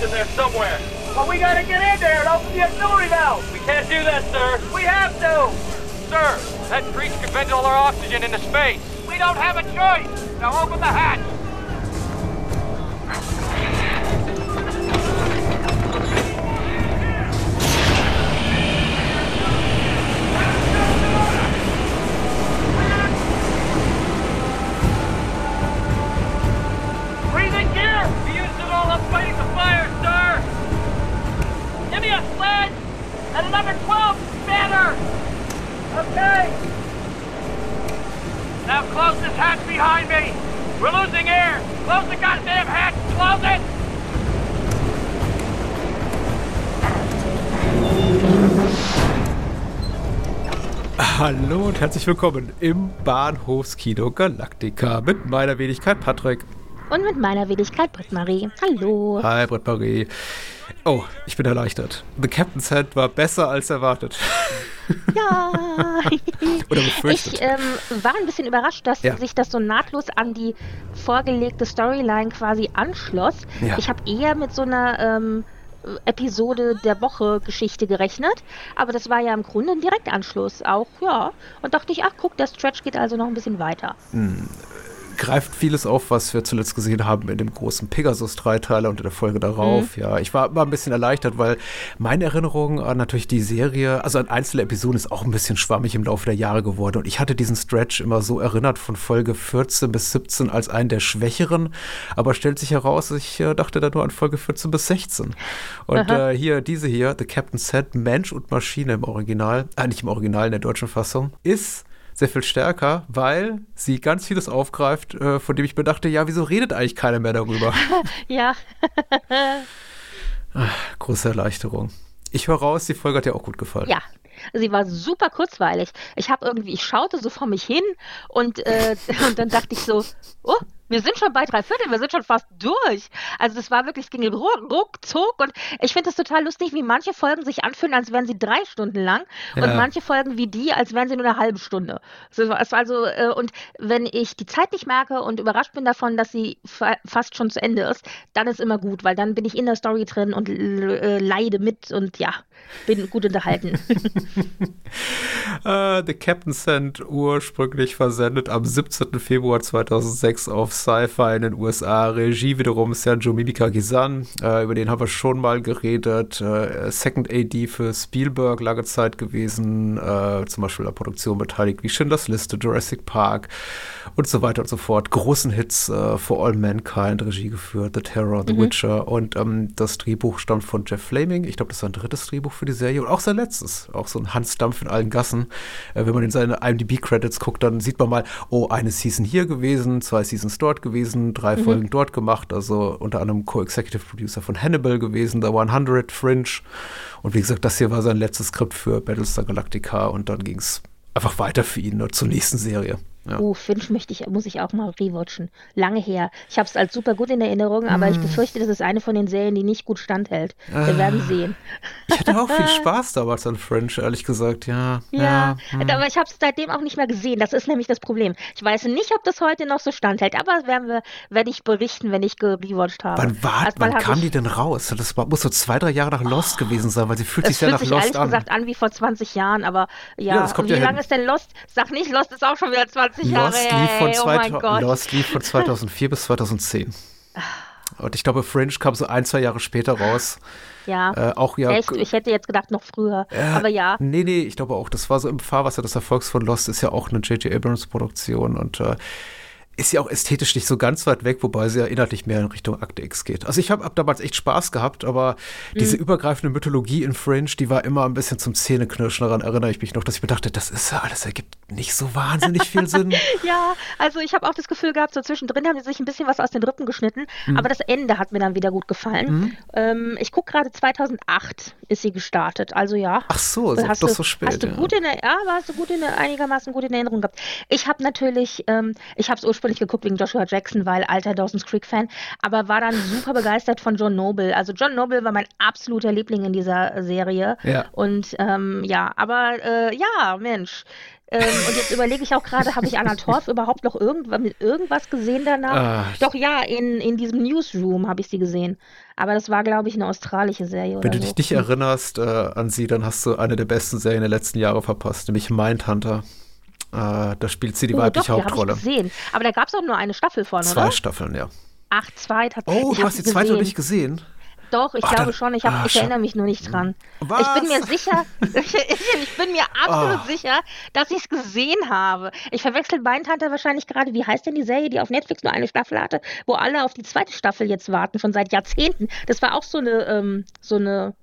in there somewhere. Well, we gotta get in there and open the auxiliary valve. We can't do that, sir. We have to. Sir, that breach could vent all our oxygen into space. We don't have a choice. Now open the hatch. Breathing gear. We used it all up fighting the fire, sir. Give me a sled and another 12 spanner. Okay. Now close this hatch behind me. We're losing air. Close the goddamn hatch. Close it. Hallo und herzlich willkommen im Bahnhofskino Galactica mit meiner Wenigkeit Patrick. Und mit meiner Wenigkeit Britt-Marie. Hallo. Hi Britt-Marie. Oh, ich bin erleichtert. The Captain's Hand war besser als erwartet. Ja. Oder befürchtet. Ich war ein bisschen überrascht, dass sich das so nahtlos an die vorgelegte Storyline quasi anschloss. Ja. Ich habe eher mit so einer Episode der Woche Geschichte gerechnet, aber das war ja im Grunde ein Direktanschluss auch, ja. Und dachte ich, ach guck, der Stretch geht also noch ein bisschen weiter. Greift vieles auf, was wir zuletzt gesehen haben in dem großen Pegasus-Dreiteiler und in der Folge darauf. Ja, ich war ein bisschen erleichtert, weil meine Erinnerung an natürlich die Serie, also an einzelne Episoden, ist auch ein bisschen schwammig im Laufe der Jahre geworden. Und ich hatte diesen Stretch immer so erinnert von Folge 14 bis 17 als einen der schwächeren. Aber stellt sich heraus, ich dachte da nur an Folge 14 bis 16. Und diese hier, The Captain's Hand, Mensch und Maschine im Original, nicht im Original, in der deutschen Fassung, ist sehr viel stärker, weil sie ganz vieles aufgreift, von dem ich mir dachte, ja, wieso redet eigentlich keiner mehr darüber? Ja. Große Erleichterung. Ich höre raus, die Folge hat dir auch gut gefallen. Ja. Sie war super kurzweilig. Ich schaute so vor mich hin und dann dachte ich so, oh, wir sind schon bei 3/4, wir sind schon fast durch. Also das war wirklich, es ging ruckzuck und ich finde das total lustig, wie manche Folgen sich anfühlen, als wären sie 3 Stunden lang und manche Folgen wie die, als wären sie nur eine halbe Stunde. Es war also, und wenn ich die Zeit nicht merke und überrascht bin davon, dass sie fast schon zu Ende ist, dann ist immer gut, weil dann bin ich in der Story drin und leide mit und ja, bin gut unterhalten. The Captain's Hand, ursprünglich versendet am 17. Februar 2006 auf Sci-Fi in den USA. Regie wiederum Sergio Mimica-Gizan, über den haben wir schon mal geredet. Second AD für Spielberg lange Zeit gewesen, zum Beispiel an der Produktion beteiligt wie Schindlers Liste, Jurassic Park und so weiter und so fort. Großen Hits, For All Mankind, Regie geführt, The Terror, The Witcher und das Drehbuch stammt von Jeff Fleming. Ich glaube, das ist sein 3. Drehbuch für die Serie und auch sein letztes. Auch so ein Hans Dampf in allen Gassen. Wenn man in seine IMDb-Credits guckt, dann sieht man mal, oh, eine Season hier gewesen, 2 Seasons dort gewesen, 3 Folgen dort gemacht, also unter anderem Co-Executive Producer von Hannibal gewesen, The 100, Fringe und wie gesagt, das hier war sein letztes Skript für Battlestar Galactica und dann ging es einfach weiter für ihn zur nächsten Serie. Ja. Finch muss ich auch mal rewatchen. Lange her. Ich habe es als super gut in Erinnerung, aber ich befürchte, das ist eine von den Serien, die nicht gut standhält. Wir werden sehen. Ich hatte auch viel Spaß damals an Fringe, ehrlich gesagt, ja. Aber ich habe es seitdem auch nicht mehr gesehen. Das ist nämlich das Problem. Ich weiß nicht, ob das heute noch so standhält, aber werde ich berichten, wenn ich gerewatcht habe. Wann kam die denn raus? Das muss so 2-3 Jahre nach Lost gewesen sein, weil sie fühlt sich ja nach Lost an. Es fühlt sich ehrlich gesagt an wie vor 20 Jahren, aber ja wie lange ist denn Lost? Sag nicht, Lost ist auch schon wieder 20 Jahre her. Lost lief von 2004 bis 2010. Und ich glaube, Fringe kam so 1-2 Jahre später raus. Ja, echt? Ich hätte jetzt gedacht, noch früher. Aber ja. Nee, ich glaube auch, das war so im Fahrwasser des Erfolgs von Lost, ist ja auch eine J.J. Abrams-Produktion und ist ja auch ästhetisch nicht so ganz weit weg, wobei sie ja inhaltlich mehr in Richtung Akte X geht. Also ich habe damals echt Spaß gehabt, aber diese übergreifende Mythologie in Fringe, die war immer ein bisschen zum Zähneknirschen. Daran erinnere ich mich noch, dass ich mir dachte, das ist ja alles, ergibt nicht so wahnsinnig viel Sinn. Ja, also ich habe auch das Gefühl gehabt, so zwischendrin haben sie sich ein bisschen was aus den Rippen geschnitten, aber das Ende hat mir dann wieder gut gefallen. Ich gucke gerade, 2008 ist sie gestartet, also ja. Ach so, ist doch so spät. Hast du einigermaßen gut in Erinnerung gehabt. Ich habe natürlich, ich habe es ursprünglich geguckt wegen Joshua Jackson, weil alter Dawson's Creek Fan, aber war dann super begeistert von John Noble. Also John Noble war mein absoluter Liebling in dieser Serie. Ja. Und Mensch, Und jetzt überlege ich auch gerade, habe ich Anna Torv überhaupt noch irgendwas gesehen danach? Doch, ja, in diesem Newsroom habe ich sie gesehen. Aber das war, glaube ich, eine australische Serie Wenn oder du so. dich nicht erinnerst an sie, dann hast du eine der besten Serien der letzten Jahre verpasst, nämlich Mindhunter. Da spielt sie die weibliche doch, die Hauptrolle. habe ich gesehen. Aber da gab es auch nur eine Staffel von, 2 oder? Staffeln, ja. Ach, 2 tatsächlich. Oh, du hast die zweite noch nicht gesehen? Doch, ich glaube schon. Ich erinnere mich nur nicht dran. Was? Ich bin mir sicher, ich bin mir absolut sicher, dass ich es gesehen habe. Ich verwechsel Mindhunter wahrscheinlich gerade. Wie heißt denn die Serie, die auf Netflix nur eine Staffel hatte, wo alle auf die zweite Staffel jetzt warten, schon seit Jahrzehnten? Das war auch so eine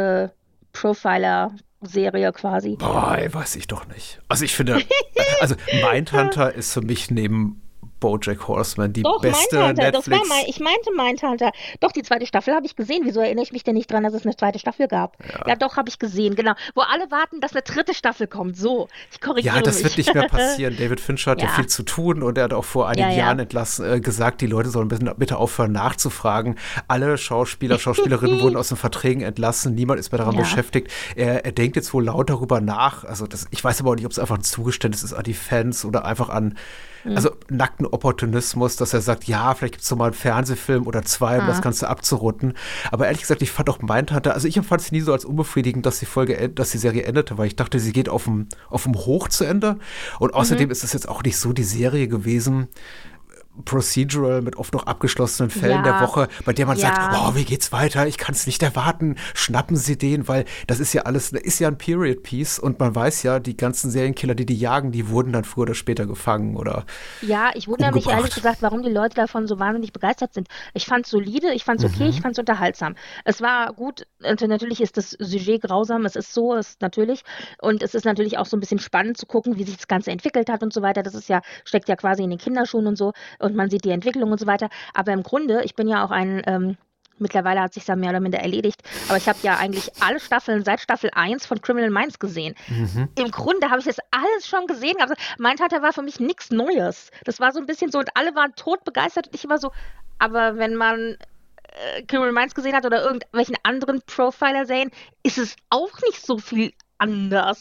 Profiler-Serie quasi. Boah, weiß ich doch nicht. Also ich finde, Mindhunter ist für mich neben BoJack Horseman die beste Netflix. Ich meinte Mindhunter. Doch, die zweite Staffel habe ich gesehen. Wieso erinnere ich mich denn nicht dran, dass es eine zweite Staffel gab? Ja, doch, habe ich gesehen, genau. Wo alle warten, dass eine dritte Staffel kommt. So, ich korrigiere mich. Ja, das wird nicht mehr passieren. David Fincher hat ja viel zu tun und er hat auch vor einigen Jahren gesagt, die Leute sollen bitte aufhören nachzufragen. Alle Schauspielerinnen wurden aus den Verträgen entlassen. Niemand ist mehr daran beschäftigt. Er denkt jetzt wohl laut darüber nach. Also ich weiß aber auch nicht, ob es einfach ein Zugeständnis ist an die Fans oder einfach an nackten Opportunismus, dass er sagt, ja, vielleicht gibt es noch mal einen Fernsehfilm oder 2, um das Ganze abzurunden. Aber ehrlich gesagt, ich fand auch Mindhunter, also ich empfand es nie so als unbefriedigend, dass die Serie endete, weil ich dachte, sie geht auf dem Hoch zu Ende. Und außerdem ist es jetzt auch nicht so die Serie gewesen, Procedural mit oft noch abgeschlossenen Fällen der Woche, bei der man sagt, oh, wie geht's weiter? Ich kann es nicht erwarten. Schnappen Sie den, weil das ist ja alles, ist ja ein Period-Piece und man weiß ja, die ganzen Serienkiller, die jagen, die wurden dann früher oder später gefangen oder Ja, ich wundere mich ehrlich gesagt, warum die Leute davon so wahnsinnig begeistert sind. Ich fand es solide, ich fand es okay, ich fand es unterhaltsam. Es war gut, natürlich ist das Sujet grausam, es ist natürlich. Und es ist natürlich auch so ein bisschen spannend zu gucken, wie sich das Ganze entwickelt hat und so weiter. Das ist steckt ja quasi in den Kinderschuhen und so. Und man sieht die Entwicklung und so weiter. Aber im Grunde, ich bin ja auch mittlerweile hat sich ja mehr oder minder erledigt, aber ich habe ja eigentlich alle Staffeln seit Staffel 1 von Criminal Minds gesehen. Im Grunde habe ich das alles schon gesehen. Also Mindhunter war für mich nichts Neues. Das war so ein bisschen so und alle waren tot begeistert und ich immer so, aber wenn man Criminal Minds gesehen hat oder irgendwelchen anderen Profiler-Serien, ist es auch nicht so viel anders.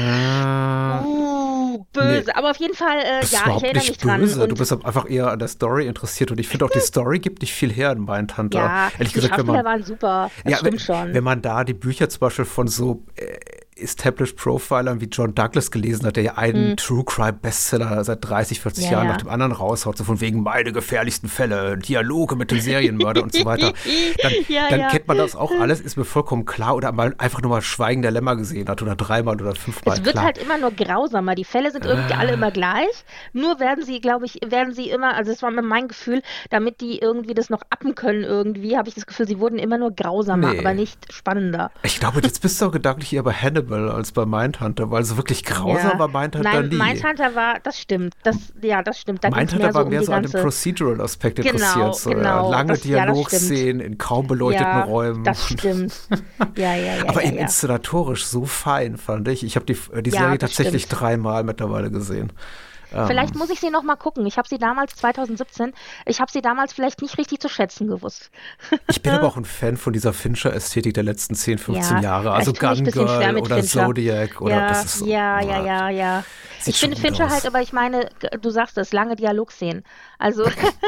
Böse. Nee. Aber auf jeden Fall, ich erinnere mich dran. Böse. Du bist einfach eher an der Story interessiert und ich finde auch, die Story gibt nicht viel her in Mindhunter. Ja, ehrlich gesagt, die Schauspieler waren super. Das stimmt schon. Wenn man da die Bücher zum Beispiel von so Established Profilern wie John Douglas gelesen hat, der ja einen True Crime Bestseller seit 30, 40 Jahren nach dem anderen raushaut, so von wegen meine gefährlichsten Fälle, Dialoge mit dem Serienmörder und so weiter, dann kennt man das auch alles, ist mir vollkommen klar, oder mal einfach nur mal Schweigen der Lämmer gesehen hat oder 3-mal oder 5-mal. Es wird halt immer nur grausamer, die Fälle sind irgendwie alle immer gleich, nur werden sie immer, also das war immer mein Gefühl, damit die irgendwie das noch appen können irgendwie, habe ich das Gefühl, sie wurden immer nur grausamer, aber nicht spannender. Ich glaube, jetzt bist du auch gedanklich eher bei Hannibal als bei Mindhunter, weil so wirklich grausam war Mindhunter nie. Mindhunter war, das stimmt. Das stimmt. Da Mindhunter war mehr so an dem Procedural-Aspekt interessiert. So, lange Dialogszenen in kaum beleuchteten Räumen. Das stimmt. Aber eben inszenatorisch so fein, fand ich. Ich habe die Serie tatsächlich 3-mal mittlerweile gesehen. Vielleicht muss ich sie noch mal gucken. Ich habe sie damals, 2017, vielleicht nicht richtig zu schätzen gewusst. Ich bin aber auch ein Fan von dieser Fincher-Ästhetik der letzten 10, 15 Jahre. Also Gun Girl oder Fincher. Zodiac. Oder das ist so, Ich finde Fincher halt, aber ich meine, du sagst es, lange Dialogszenen. Also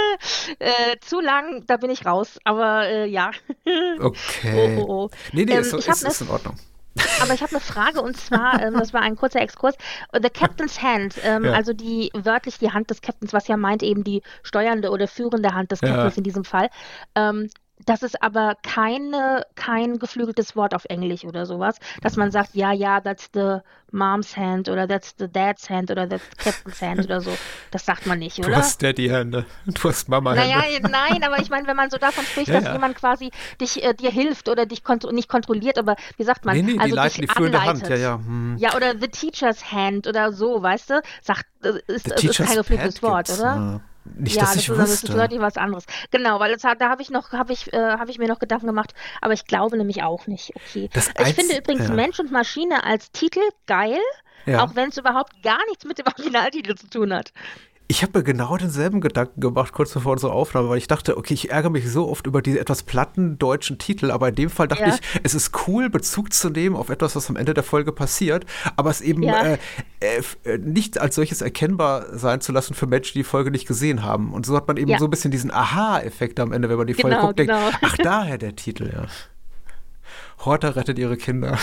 zu lang, da bin ich raus. Aber ja. Okay. Nee, ist in Ordnung. Aber ich habe eine Frage und zwar, das war ein kurzer Exkurs, The Captain's Hand, also wörtlich die Hand des Captains, was ja meint eben die steuernde oder führende Hand des Captains in diesem Fall. Das ist aber kein geflügeltes Wort auf Englisch oder sowas, dass man sagt, that's the mom's hand oder that's the dad's hand oder that's the captain's hand oder so. Das sagt man nicht, oder? Du hast Daddy-Hände, du hast Mama-Hände. Nein, aber ich meine, wenn man so davon spricht, dass jemand quasi dir hilft oder dich nicht kontrolliert, aber wie sagt man? Nee, also die führende Hand, Ja, oder the teacher's hand oder so, weißt du? Ist kein geflügeltes Wort, oder? Nicht, dass ich wüsste. Das ist deutlich was anderes. Genau, weil da habe ich mir noch Gedanken gemacht, aber ich glaube nämlich auch nicht. Okay. Ich finde übrigens Mensch und Maschine als Titel geil, auch wenn es überhaupt gar nichts mit dem Originaltitel zu tun hat. Ich habe mir genau denselben Gedanken gemacht, kurz bevor unsere Aufnahme, weil ich dachte, okay, ich ärgere mich so oft über diese etwas platten deutschen Titel, aber in dem Fall dachte ich, es ist cool, Bezug zu nehmen auf etwas, was am Ende der Folge passiert, aber es eben nicht als solches erkennbar sein zu lassen für Menschen, die die Folge nicht gesehen haben. Und so hat man eben so ein bisschen diesen Aha-Effekt am Ende, wenn man die Folge guckt, denkt, ach, daher der Titel, ja. Horta rettet ihre Kinder.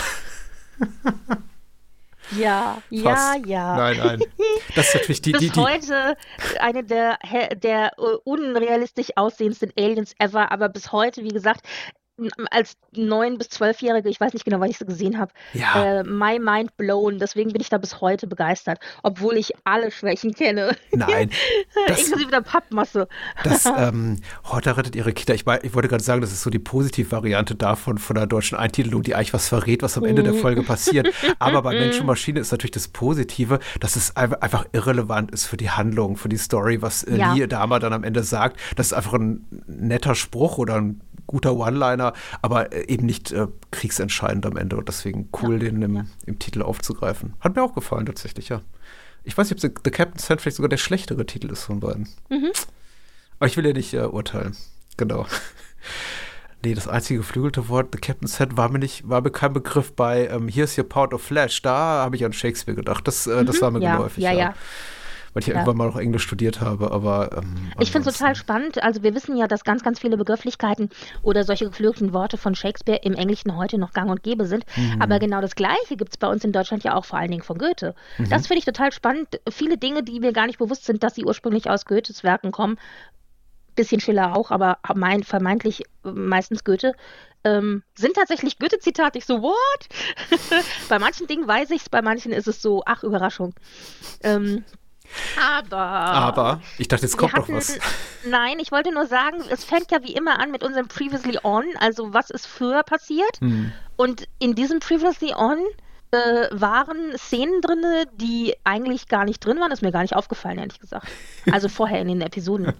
Ja. Nein. Das ist natürlich bis heute eine der unrealistisch aussehendsten Aliens ever, aber bis heute, wie gesagt, als 9- bis 12-Jährige, ich weiß nicht genau, wann ich sie gesehen habe, my mind blown. Deswegen bin ich da bis heute begeistert, obwohl ich alle Schwächen kenne. Nein. Inklusive der Pappmasse. Horta rettet ihre Kinder. Ich wollte gerade sagen, das ist so die Positivvariante davon, von der deutschen Eintitelung, die eigentlich was verrät, was am Ende der Folge passiert. Aber bei Mensch und Maschine ist natürlich das Positive, dass es einfach irrelevant ist für die Handlung, für die Story, was Lee Dama dann am Ende sagt. Das ist einfach ein netter Spruch oder ein guter One-Liner, aber eben nicht kriegsentscheidend am Ende und deswegen cool, den im Titel aufzugreifen. Hat mir auch gefallen, tatsächlich, ja. Ich weiß nicht, ob The Captain's Hand vielleicht sogar der schlechtere Titel ist von beiden. Aber ich will ja nicht urteilen. Genau. Nee, das einzige geflügelte Wort, The Captain's Hand, war mir kein Begriff bei Here's Your Pound of Flesh. Da habe ich an Shakespeare gedacht. Das war mir geläufig. Ja. Weil ich irgendwann mal noch Englisch studiert habe, aber ich finde es total spannend. Also wir wissen ja, dass ganz, ganz viele Begrifflichkeiten oder solche geflügelten Worte von Shakespeare im Englischen heute noch gang und gäbe sind. Aber genau das Gleiche gibt es bei uns in Deutschland ja auch vor allen Dingen von Goethe. Das finde ich total spannend. Viele Dinge, die mir gar nicht bewusst sind, dass sie ursprünglich aus Goethes Werken kommen. Bisschen Schiller auch, aber vermeintlich meistens Goethe, sind tatsächlich Goethe-Zitate. Ich so, what? Bei manchen Dingen weiß ich es, bei manchen ist es so, ach, Überraschung. Aber, ich dachte, jetzt kommt noch was. Nein, ich wollte nur sagen, es fängt ja wie immer an mit unserem Previously On, also was ist früher passiert. Und in diesem Previously On waren Szenen drin, die eigentlich gar nicht drin waren. Das ist mir gar nicht aufgefallen, ehrlich gesagt. Also vorher in den Episoden.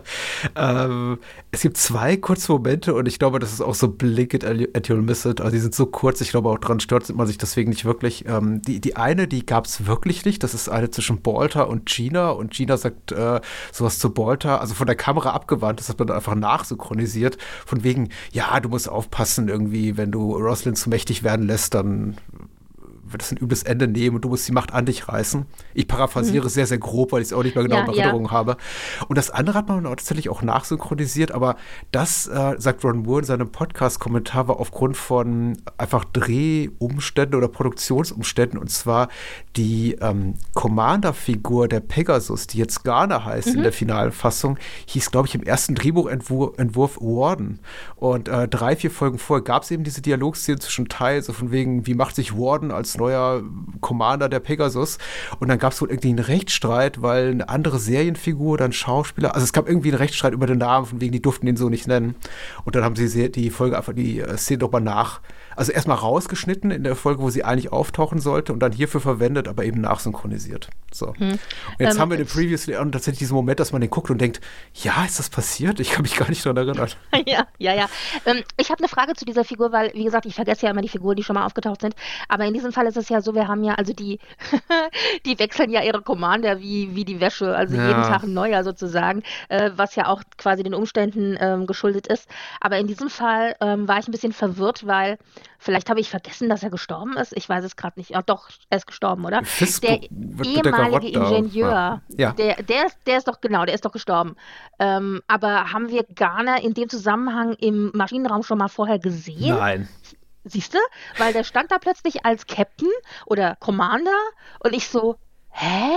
Es gibt 2 kurze Momente und ich glaube, das ist auch so blink it and you'll miss it. Also die sind so kurz, ich glaube auch dran stört man sich deswegen nicht wirklich. Die eine, die gab es wirklich nicht. Das ist eine zwischen Baltar und Gina. Und Gina sagt sowas zu Baltar, also von der Kamera abgewandt, das hat man dann einfach nachsynchronisiert. Von wegen, ja, du musst aufpassen irgendwie, wenn du Rosalind zu mächtig werden lässt, dann wird das ein übles Ende nehmen und du musst die Macht an dich reißen. Ich paraphrasiere sehr, sehr grob, weil ich es auch nicht mehr genau in Erinnerung habe. Und das andere hat man tatsächlich auch nachsynchronisiert, aber das, sagt Ron Moore in seinem Podcast-Kommentar, war aufgrund von einfach Drehumständen oder Produktionsumständen, und zwar die Commander-Figur der Pegasus, die jetzt Garner heißt in der finalen Fassung, hieß, glaube ich, im ersten Drehbuchentwurf Warden. Und 3-4 Folgen vorher gab es eben diese Dialogszene zwischen Ty, so von wegen, wie macht sich Warden als neuer Commander der Pegasus, und dann gab es wohl irgendwie einen Rechtsstreit, weil eine andere Serienfigur oder ein Schauspieler, also es gab irgendwie einen Rechtsstreit über den Namen, von wegen, die durften ihn so nicht nennen, und dann haben sie die Folge einfach, die Szene nochmal also erstmal rausgeschnitten in der Folge, wo sie eigentlich auftauchen sollte, und dann hierfür verwendet, aber eben nachsynchronisiert. So. Und jetzt haben wir den Previously On tatsächlich diesen Moment, dass man den guckt und denkt, ja, ist das passiert? Ich kann mich gar nicht daran erinnern. Ja. Ich habe eine Frage zu dieser Figur, weil, wie gesagt, ich vergesse ja immer die Figuren, die schon mal aufgetaucht sind. Aber in diesem Fall ist es ja so, wir haben ja, also die wechseln ja ihre Commander wie die Wäsche, also jeden Tag ein neuer sozusagen, was ja auch quasi den Umständen geschuldet ist. Aber in diesem Fall war ich ein bisschen verwirrt, weil vielleicht habe ich vergessen, dass er gestorben ist. Ich weiß es gerade nicht. Ja, doch, er ist gestorben, oder? Der ehemalige Ingenieur, der ist doch gestorben. Aber haben wir Garner in dem Zusammenhang im Maschinenraum schon mal vorher gesehen? Nein. Siehst du? Weil der stand da plötzlich als Captain oder Commander und ich so, hä?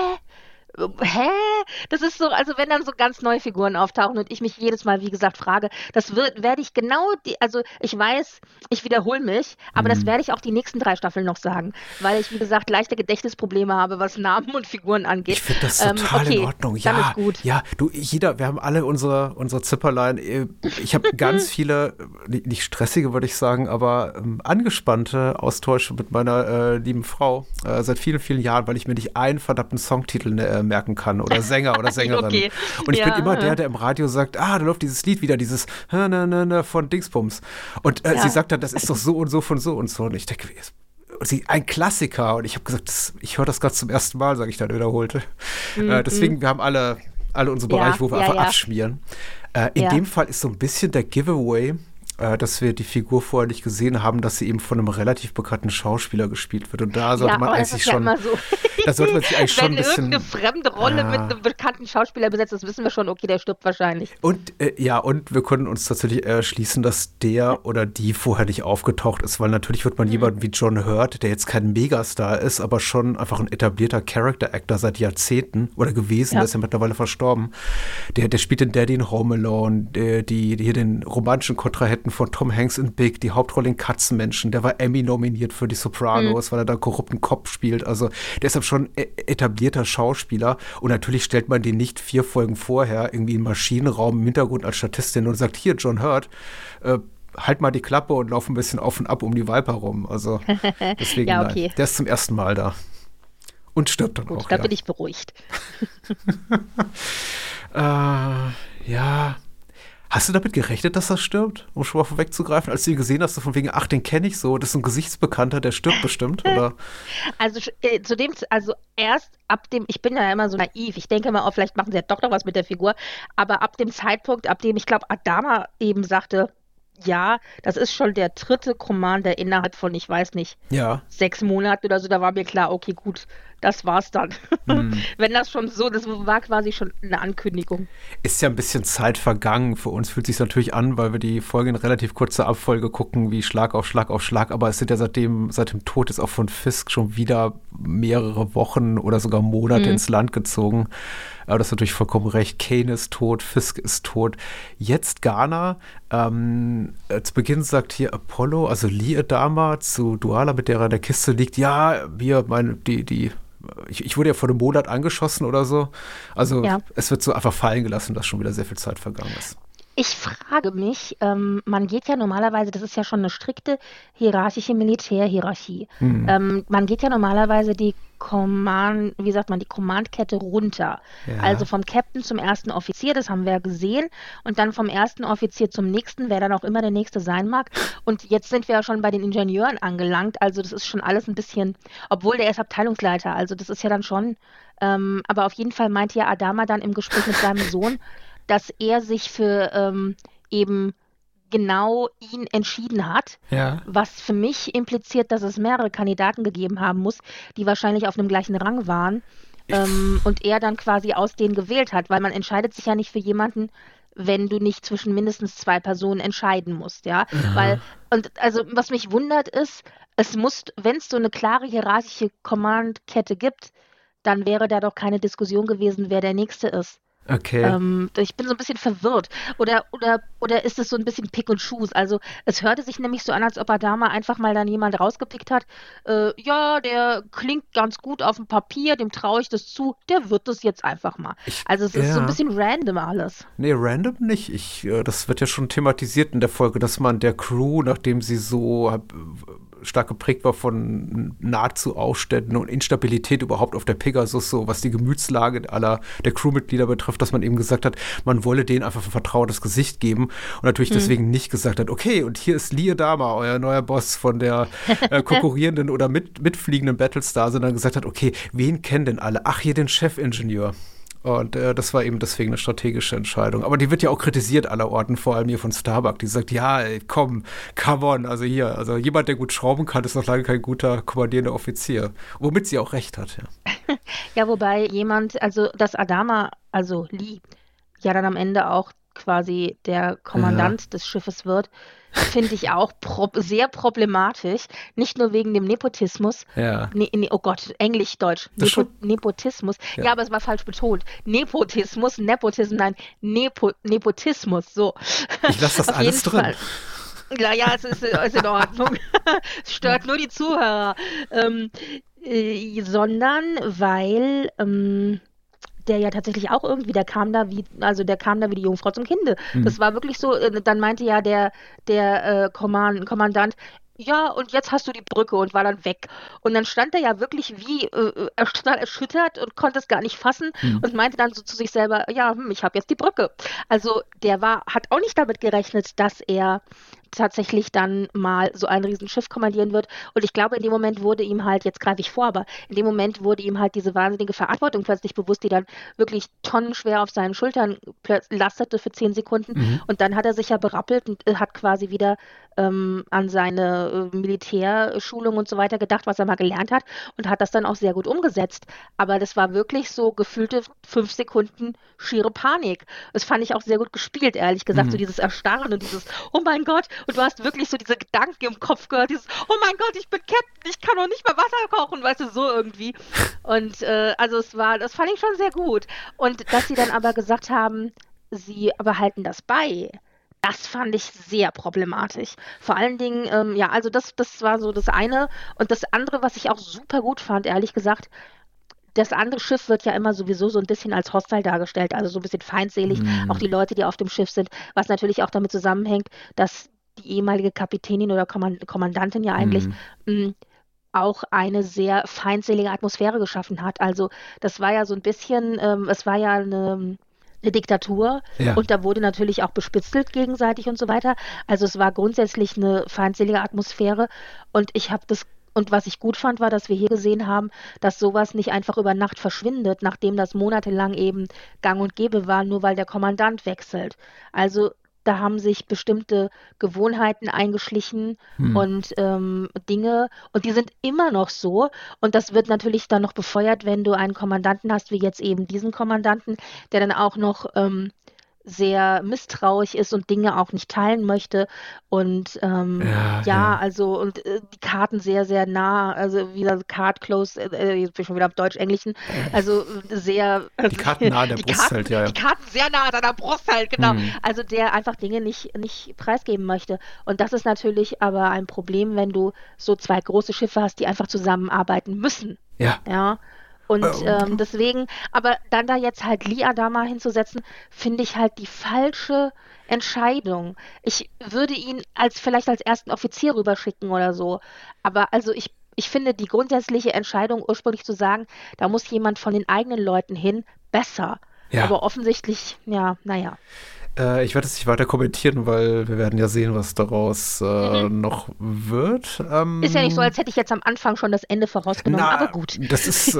Das ist so, also wenn dann so ganz neue Figuren auftauchen und ich mich jedes Mal, wie gesagt, frage, werde ich genau also ich weiß, ich wiederhole mich, aber das werde ich auch die nächsten 3 Staffeln noch sagen, weil ich, wie gesagt, leichte Gedächtnisprobleme habe, was Namen und Figuren angeht. Ich finde das total in Ordnung. Dann ist gut. Ja, wir haben alle unsere Zipperlein. Ich habe ganz viele, nicht stressige, würde ich sagen, aber angespannte Austausche mit meiner lieben Frau seit vielen, vielen Jahren, weil ich mir nicht einen verdammten Songtitel merken kann oder Sänger oder Sängerin. Okay. Und ich bin immer der im Radio sagt, da läuft dieses Lied wieder, dieses von Dingsbums. Und sie sagt dann, das ist doch so und so von so und so. Und ich denke, ein Klassiker. Und ich habe gesagt, ich höre das gerade zum ersten Mal, sage ich dann wiederholte. Deswegen, wir haben alle unsere Bereiche, wo wir einfach abschmieren. In dem Fall ist so ein bisschen der Giveaway, dass wir die Figur vorher nicht gesehen haben, dass sie eben von einem relativ bekannten Schauspieler gespielt wird. Und da sollte man eigentlich schon, da sollte man sich eigentlich schon ein bisschen... Wenn irgendeine fremde Rolle mit einem bekannten Schauspieler besetzt ist, wissen wir schon, okay, der stirbt wahrscheinlich. Und und wir können uns tatsächlich erschließen, dass der oder die vorher nicht aufgetaucht ist, weil natürlich wird man jemanden wie John Hurt, der jetzt kein Megastar ist, aber schon einfach ein etablierter Character-Actor seit Jahrzehnten oder gewesen, der ist ja mittlerweile verstorben. Der spielt den Daddy in Home Alone, die hier den romantischen Kontrahenten von Tom Hanks in Big, die Hauptrolle in Katzenmenschen, der war Emmy nominiert für die Sopranos, weil er da korrupten Cop spielt. Also der ist schon etablierter Schauspieler und natürlich stellt man den nicht 4 Folgen vorher irgendwie im Maschinenraum im Hintergrund als Statistin und sagt, hier, John Hurt, halt mal die Klappe und lauf ein bisschen auf und ab um die Viper rum. Also deswegen, nein, der ist zum ersten Mal da. Und stirbt dann auch. Da bin ich beruhigt. Ja. Hast du damit gerechnet, dass er stirbt, um schon mal vorwegzugreifen? Als du ihn gesehen hast, so von wegen, ach, den kenne ich so, das ist ein Gesichtsbekannter, der stirbt bestimmt, oder? Also erst ab dem, ich bin ja immer so naiv, ich denke mal, vielleicht machen sie ja doch noch was mit der Figur, aber ab dem Zeitpunkt, ab dem, ich glaube, Adama eben sagte, ja, das ist schon der 3. Commander innerhalb von, ich weiß nicht, 6 Monaten oder so, da war mir klar, okay, gut, das war's dann. Wenn das schon so, das war quasi schon eine Ankündigung. Ist ja ein bisschen Zeit vergangen. Für uns fühlt es sich natürlich an, weil wir die Folge in relativ kurzer Abfolge gucken, wie Schlag auf Schlag auf Schlag. Aber es sind ja seit dem Tod ist auch von Fisk schon wieder mehrere Wochen oder sogar Monate ins Land gezogen. Aber das ist natürlich vollkommen recht. Kane ist tot, Fisk ist tot. Jetzt Ghana. Zu Beginn sagt hier Apollo, also Lee Adama zu Duala, mit der er in der Kiste liegt. Ja, ich wurde ja vor einem Monat angeschossen oder so. Also es wird so einfach fallen gelassen, dass schon wieder sehr viel Zeit vergangen ist. Ich frage mich, man geht ja normalerweise, das ist ja schon eine strikte hierarchische Militärhierarchie. Man geht ja normalerweise die Command-Kette runter. Ja. Also vom Captain zum ersten Offizier, das haben wir ja gesehen. Und dann vom ersten Offizier zum nächsten, wer dann auch immer der nächste sein mag. Und jetzt sind wir ja schon bei den Ingenieuren angelangt. Also das ist schon alles ein bisschen, obwohl der ist Abteilungsleiter. Also das ist ja dann schon, aber auf jeden Fall meinte ja Adama dann im Gespräch mit seinem Sohn, dass er sich für eben genau ihn entschieden hat, was für mich impliziert, dass es mehrere Kandidaten gegeben haben muss, die wahrscheinlich auf einem gleichen Rang waren und er dann quasi aus denen gewählt hat, weil man entscheidet sich ja nicht für jemanden, wenn du nicht zwischen mindestens 2 Personen entscheiden musst, weil, und also was mich wundert ist, wenn es so eine klare hierarchische Command-Kette gibt, dann wäre da doch keine Diskussion gewesen, wer der Nächste ist. Okay. Ich bin so ein bisschen verwirrt. Oder ist es so ein bisschen Pick und Choose? Also es hörte sich nämlich so an, als ob Adama einfach mal dann jemand rausgepickt hat. Der klingt ganz gut auf dem Papier, dem traue ich das zu, der wird das jetzt einfach mal. Also es ist so ein bisschen random alles. Nee, random nicht. Das wird ja schon thematisiert in der Folge, dass man der Crew, nachdem sie so stark geprägt war von nahezu Aufständen und Instabilität überhaupt auf der Pegasus, so was die Gemütslage aller der Crewmitglieder betrifft, dass man eben gesagt hat, man wolle denen einfach ein vertrautes Gesicht geben und natürlich deswegen nicht gesagt hat, okay, und hier ist Lee Adama, euer neuer Boss von der konkurrierenden oder mitfliegenden Battlestar, sondern gesagt hat, okay, wen kennen denn alle? Ach, hier den Chefingenieur. Und das war eben deswegen eine strategische Entscheidung. Aber die wird ja auch kritisiert allerorten, vor allem hier von Starbuck. Die sagt, ja, come on, also jemand, der gut schrauben kann, ist noch lange kein guter kommandierender Offizier. Womit sie auch recht hat, ja. Ja, wobei dass Adama, also Lee, ja dann am Ende auch quasi der Kommandant des Schiffes wird, finde ich auch sehr problematisch. Nicht nur wegen dem Nepotismus. Ja. Oh Gott, Englisch-Deutsch. Nepotismus. Ja, aber es war falsch betont. Nepotismus, nein, Nepotismus, so. Ich lasse das alles drin. Fall. Ja, es ist in Ordnung. Es stört nur die Zuhörer. Sondern weil der ja tatsächlich auch irgendwie, der kam da wie die Jungfrau zum Kinde. Das war wirklich so, dann meinte ja der Kommandant, ja, und jetzt hast du die Brücke und war dann weg. Und dann stand er ja wirklich wie erschüttert und konnte es gar nicht fassen und meinte dann so zu sich selber, ja, ich habe jetzt die Brücke. Also der hat auch nicht damit gerechnet, dass er tatsächlich dann mal so ein Riesenschiff kommandieren wird. Und ich glaube, in dem Moment wurde ihm halt, jetzt greife ich vor, aber in dem Moment wurde ihm halt diese wahnsinnige Verantwortung plötzlich bewusst, die dann wirklich tonnenschwer auf seinen Schultern lastete für 10 Sekunden. Und dann hat er sich ja berappelt und hat quasi wieder an seine Militärschulung und so weiter gedacht, was er mal gelernt hat, und hat das dann auch sehr gut umgesetzt. Aber das war wirklich so gefühlte 5 Sekunden schiere Panik. Das fand ich auch sehr gut gespielt, ehrlich gesagt, so dieses Erstarren und dieses, oh mein Gott, und du hast wirklich so diese Gedanken im Kopf gehört, dieses, oh mein Gott, ich bin Captain, ich kann doch nicht mehr Wasser kochen, weißt du, so irgendwie. Und also das fand ich schon sehr gut. Und dass sie dann aber gesagt haben, sie behalten das bei, das fand ich sehr problematisch. Vor allen Dingen, ja, also das war so das eine. Und das andere, was ich auch super gut fand, ehrlich gesagt, das andere Schiff wird ja immer sowieso so ein bisschen als hostile dargestellt, also so ein bisschen feindselig, auch die Leute, die auf dem Schiff sind, was natürlich auch damit zusammenhängt, dass die ehemalige Kapitänin oder Kommandantin ja eigentlich auch eine sehr feindselige Atmosphäre geschaffen hat. Also das war ja so ein bisschen, es war ja eine Diktatur, und da wurde natürlich auch bespitzelt gegenseitig und so weiter. Also es war grundsätzlich eine feindselige Atmosphäre, und und was ich gut fand, war, dass wir hier gesehen haben, dass sowas nicht einfach über Nacht verschwindet, nachdem das monatelang eben gang und gäbe war, nur weil der Kommandant wechselt. Also da haben sich bestimmte Gewohnheiten eingeschlichen und Dinge, und die sind immer noch so. Und das wird natürlich dann noch befeuert, wenn du einen Kommandanten hast, wie jetzt eben diesen Kommandanten, der dann auch noch sehr misstrauisch ist und Dinge auch nicht teilen möchte. Und also und die Karten sehr, sehr nah, also wieder Card Close, jetzt bin ich schon wieder auf Deutsch-Englischen, also sehr... Die Karten nah an der Brust halt, Die Karten sehr nah an deiner Brust halt, genau. Also der einfach Dinge nicht preisgeben möchte. Und das ist natürlich aber ein Problem, wenn du so 2 große Schiffe hast, die einfach zusammenarbeiten müssen. Ja. Und deswegen, aber dann da jetzt halt Lee Adama hinzusetzen, finde ich halt die falsche Entscheidung. Ich würde ihn vielleicht als ersten Offizier rüberschicken oder so. Aber also ich finde die grundsätzliche Entscheidung, ursprünglich zu sagen, da muss jemand von den eigenen Leuten hin, besser. Ja. Aber offensichtlich, naja. Ich werde es nicht weiter kommentieren, weil wir werden ja sehen, was daraus noch wird. Ist ja nicht so, als hätte ich jetzt am Anfang schon das Ende vorausgenommen, aber gut. Das ist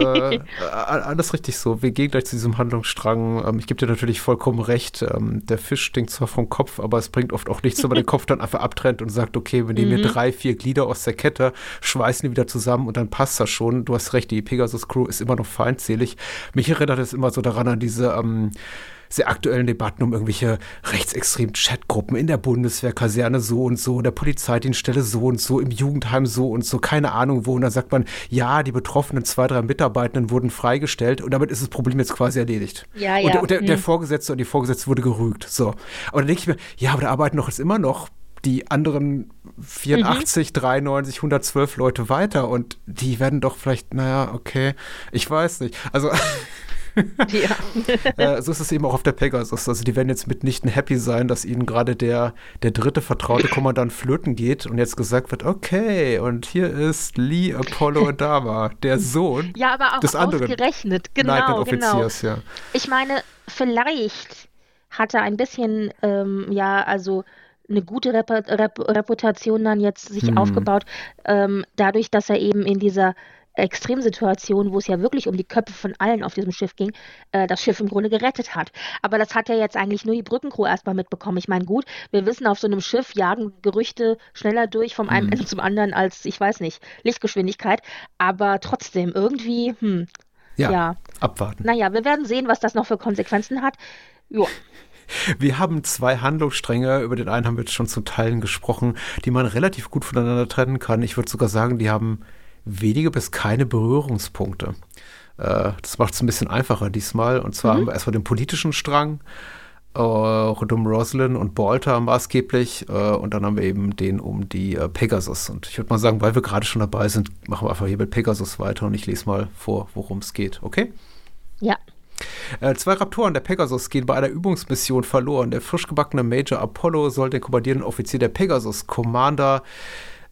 alles richtig so. Wir gehen gleich zu diesem Handlungsstrang. Ich gebe dir natürlich vollkommen recht. Der Fisch stinkt zwar vom Kopf, aber es bringt oft auch nichts, wenn man den Kopf dann einfach abtrennt und sagt, okay, wir nehmen hier 3, 4 Glieder aus der Kette, schweißen die wieder zusammen und dann passt das schon. Du hast recht, die Pegasus-Crew ist immer noch feindselig. Mich erinnert es immer so daran an diese sehr aktuellen Debatten um irgendwelche rechtsextremen Chatgruppen in der Bundeswehrkaserne so und so, in der Polizeidienststelle so und so, im Jugendheim so und so, keine Ahnung wo. Und dann sagt man, ja, die betroffenen 2, 3 Mitarbeitenden wurden freigestellt und damit ist das Problem jetzt quasi erledigt. Und der Vorgesetzte und die Vorgesetzte wurde gerügt. So. Aber dann denke ich mir, ja, aber da arbeiten doch jetzt immer noch die anderen 84, 93, 112 Leute weiter und die werden doch vielleicht, naja, okay, ich weiß nicht. Also so ist es eben auch auf der Pegasus. Also die werden jetzt mitnichten happy sein, dass ihnen gerade der 3. vertraute Kommandant flöten geht und jetzt gesagt wird, okay, und hier ist Lee Apollo Adama, der Sohn aber auch des anderen ausgerechnet. Genau. Ja. Ich meine, vielleicht hat er ein bisschen, also eine gute Reputation dann jetzt sich aufgebaut, dadurch, dass er eben in dieser Extremsituation, wo es ja wirklich um die Köpfe von allen auf diesem Schiff ging, das Schiff im Grunde gerettet hat. Aber das hat ja jetzt eigentlich nur die Brückencrew erstmal mitbekommen. Ich meine, gut, wir wissen, auf so einem Schiff jagen Gerüchte schneller durch vom einen Ende zum anderen als, ich weiß nicht, Lichtgeschwindigkeit. Aber trotzdem, irgendwie, abwarten. Naja, wir werden sehen, was das noch für Konsequenzen hat. Ja. Wir haben 2 Handlungsstränge, über den einen haben wir jetzt schon zu Teilen gesprochen, die man relativ gut voneinander trennen kann. Ich würde sogar sagen, die haben wenige bis keine Berührungspunkte. Das macht es ein bisschen einfacher diesmal. Und zwar haben wir erstmal den politischen Strang rund um Roslin und Balta maßgeblich. Und dann haben wir eben den um die Pegasus. Und ich würde mal sagen, weil wir gerade schon dabei sind, machen wir einfach hier mit Pegasus weiter und ich lese mal vor, worum es geht. Okay? Ja. 2 Raptoren der Pegasus gehen bei einer Übungsmission verloren. Der frisch gebackene Major Apollo soll den kommandierenden Offizier der Pegasus, Commander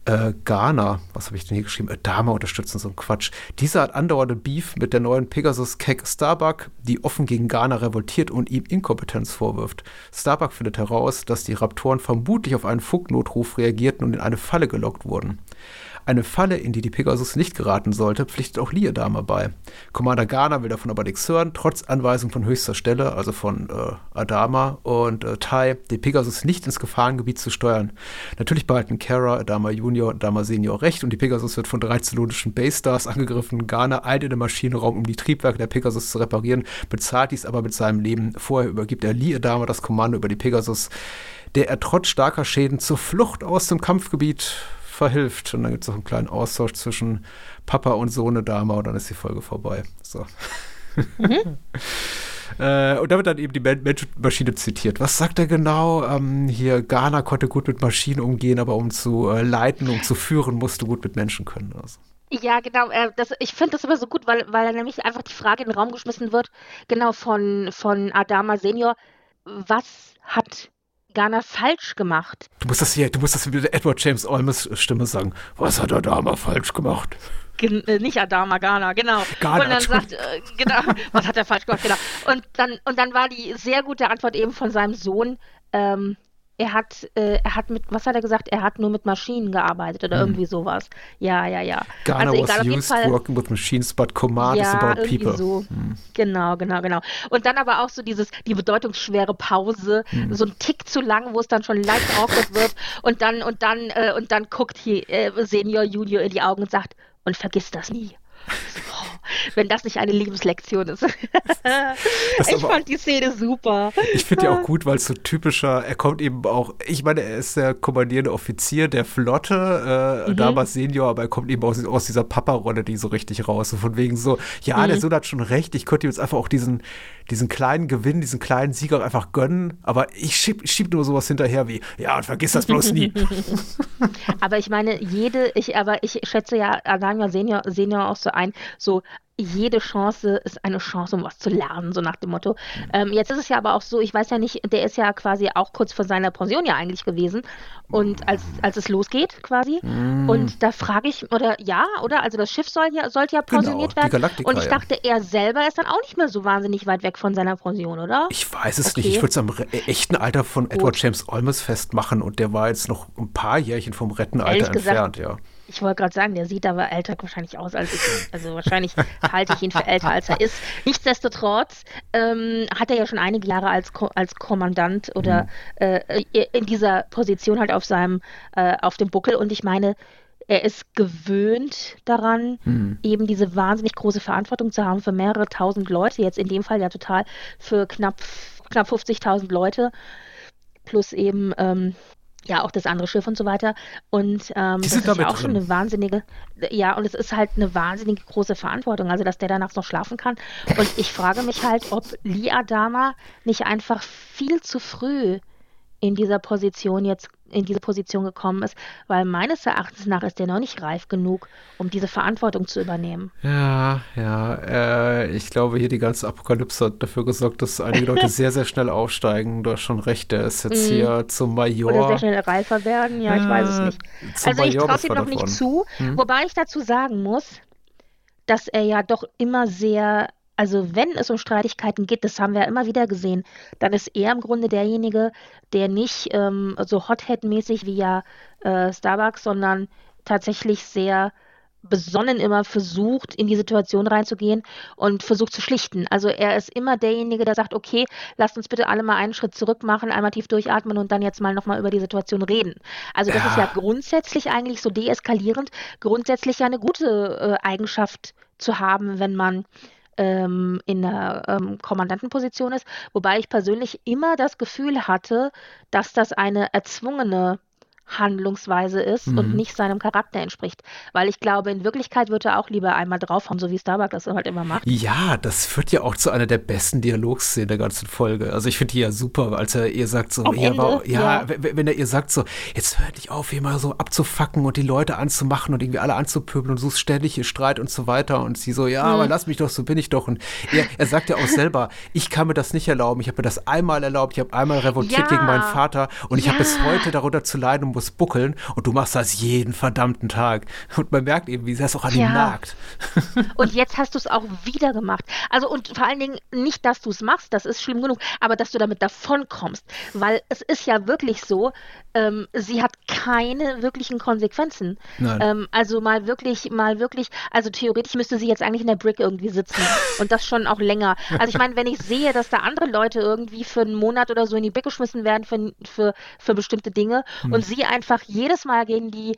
Garner, was habe ich denn hier geschrieben? Adama unterstützen, so ein Quatsch. Dieser hat andauernde Beef mit der neuen Pegasus-Keck Starbuck, die offen gegen Garner revoltiert und ihm Inkompetenz vorwirft. Starbuck findet heraus, dass die Raptoren vermutlich auf einen Funknotruf reagierten und in eine Falle gelockt wurden. Eine Falle, in die Pegasus nicht geraten sollte, pflichtet auch Lee Adama bei. Commander Garner will davon aber nichts hören, trotz Anweisung von höchster Stelle, also von Adama und Tai, den Pegasus nicht ins Gefahrengebiet zu steuern. Natürlich behalten Kara, Adama Junior und Adama Senior recht und die Pegasus wird von 3 zylonischen Base-Stars angegriffen. Garner eilt in den Maschinenraum, um die Triebwerke der Pegasus zu reparieren, bezahlt dies aber mit seinem Leben. Vorher übergibt er Lee Adama das Kommando über die Pegasus, der er trotz starker Schäden zur Flucht aus dem Kampfgebiet verhilft. Und dann gibt es noch einen kleinen Austausch zwischen Papa und Sohn Adama und dann ist die Folge vorbei. So. Und da wird dann eben die Maschine zitiert. Was sagt er genau? Hier, Garner konnte gut mit Maschinen umgehen, aber um zu leiten, um zu führen, musste gut mit Menschen können. Also. Ja, genau. Ich finde das aber so gut, weil da nämlich einfach die Frage in den Raum geschmissen wird, genau von Adama Senior, was hat Garner falsch gemacht? Du musst das mit der Edward James Olmos Stimme sagen. Was hat Adama falsch gemacht? Nicht Adama, Garner, genau. Garner, und dann sagt, genau, was hat er falsch gemacht, genau. Und dann war die sehr gute Antwort eben von seinem Sohn, er hat mit, was hat er gesagt? Er hat nur mit Maschinen gearbeitet oder irgendwie sowas. Ja. Garner also was egal, used working with machines, but command is about people. So. Genau. Und dann aber auch so die bedeutungsschwere Pause, so ein Tick zu lang, wo es dann schon leicht awkward wird und dann guckt hier Senior Junior in die Augen und sagt, und vergiss das nie. Wenn das nicht eine Lebenslektion ist. Ich fand die Szene super. Ich finde die auch gut, weil es so typischer, er kommt eben auch, ich meine, er ist der kommandierende Offizier der Flotte, damals Senior, aber er kommt eben aus dieser Papa-Rolle, die so richtig raus. So von wegen so, ja, der Sohn hat schon recht, ich könnte ihm jetzt einfach auch diesen kleinen Gewinn, diesen kleinen Sieg auch einfach gönnen, aber ich schieb nur sowas hinterher wie, ja, und vergiss das bloß nie. Aber ich meine, ich schätze ja Adama Senior auch so ein, so jede Chance ist eine Chance, um was zu lernen, so nach dem Motto. Jetzt ist es ja aber auch so, ich weiß ja nicht, der ist ja quasi auch kurz vor seiner Pension ja eigentlich gewesen und als es losgeht quasi und da frage ich, also das Schiff sollte ja pensioniert werden Galactica, und ich dachte, er selber ist dann auch nicht mehr so wahnsinnig weit weg von seiner Pension, oder? Ich weiß es nicht, ich würde es am echten Alter von Edward James Olmos festmachen und der war jetzt noch ein paar Jährchen vom Rentenalter entfernt, ja. Ich wollte gerade sagen, der sieht aber älter wahrscheinlich aus als ich. Also wahrscheinlich halte ich ihn für älter, als er ist. Nichtsdestotrotz hat er ja schon einige Jahre als Kommandant oder in dieser Position halt auf dem Buckel. Und ich meine, er ist gewöhnt daran, eben diese wahnsinnig große Verantwortung zu haben für mehrere tausend Leute. Jetzt in dem Fall ja total für knapp 50.000 Leute. Plus eben auch das andere Schiff und so weiter. Und das ist ja auch schon eine wahnsinnige, und es ist halt eine wahnsinnige große Verantwortung, also dass der danach noch schlafen kann. Und ich frage mich halt, ob Lee Adama nicht einfach viel zu früh in diese Position gekommen ist, weil meines Erachtens nach ist der noch nicht reif genug, um diese Verantwortung zu übernehmen. Ja, ich glaube hier die ganze Apokalypse hat dafür gesorgt, dass einige Leute sehr, sehr schnell aufsteigen. Du hast schon recht, der ist jetzt hier zum Major. Oder sehr schnell reifer werden, ich weiß es nicht. Also ich traue es ihm noch nicht zu, wobei ich dazu sagen muss, dass er ja doch immer sehr, also wenn es um Streitigkeiten geht, das haben wir ja immer wieder gesehen, dann ist er im Grunde derjenige, der nicht so Hothead-mäßig wie ja Starbuck, sondern tatsächlich sehr besonnen immer versucht, in die Situation reinzugehen und versucht zu schlichten. Also er ist immer derjenige, der sagt, okay, lasst uns bitte alle mal einen Schritt zurück machen, einmal tief durchatmen und dann jetzt mal nochmal über die Situation reden. Also das ist ja grundsätzlich eigentlich so deeskalierend, grundsätzlich ja eine gute Eigenschaft zu haben, wenn man in der Kommandantenposition ist, wobei ich persönlich immer das Gefühl hatte, dass das eine erzwungene Handlungsweise ist und nicht seinem Charakter entspricht. Weil ich glaube, in Wirklichkeit wird er auch lieber einmal draufhauen, so wie Starbuck das halt immer macht. Ja, das führt ja auch zu einer der besten Dialogszenen der ganzen Folge. Also ich finde die ja super, als er ihr sagt so, wenn er ihr sagt so, jetzt hört nicht auf, hier mal so abzufacken und die Leute anzumachen und irgendwie alle anzupöbeln und suchst ständig hier Streit und so weiter und sie so, aber lass mich doch, so bin ich doch. Und er sagt ja auch selber, ich kann mir das nicht erlauben, ich habe mir das einmal erlaubt, ich habe einmal revoltiert gegen meinen Vater und ich habe bis heute darunter zu leiden und muss buckeln und du machst das jeden verdammten Tag. Und man merkt eben, wie sehr es auch an ihm nagt. Und jetzt hast du es auch wieder gemacht. Also und vor allen Dingen nicht, dass du es machst, das ist schlimm genug, aber dass du damit davonkommst. Weil es ist ja wirklich so, sie hat keine wirklichen Konsequenzen. Also mal wirklich, also theoretisch müsste sie jetzt eigentlich in der Brick irgendwie sitzen und das schon auch länger. Also ich meine, wenn ich sehe, dass da andere Leute irgendwie für einen Monat oder so in die Brick geschmissen werden für bestimmte Dinge und sie einfach jedes Mal gegen die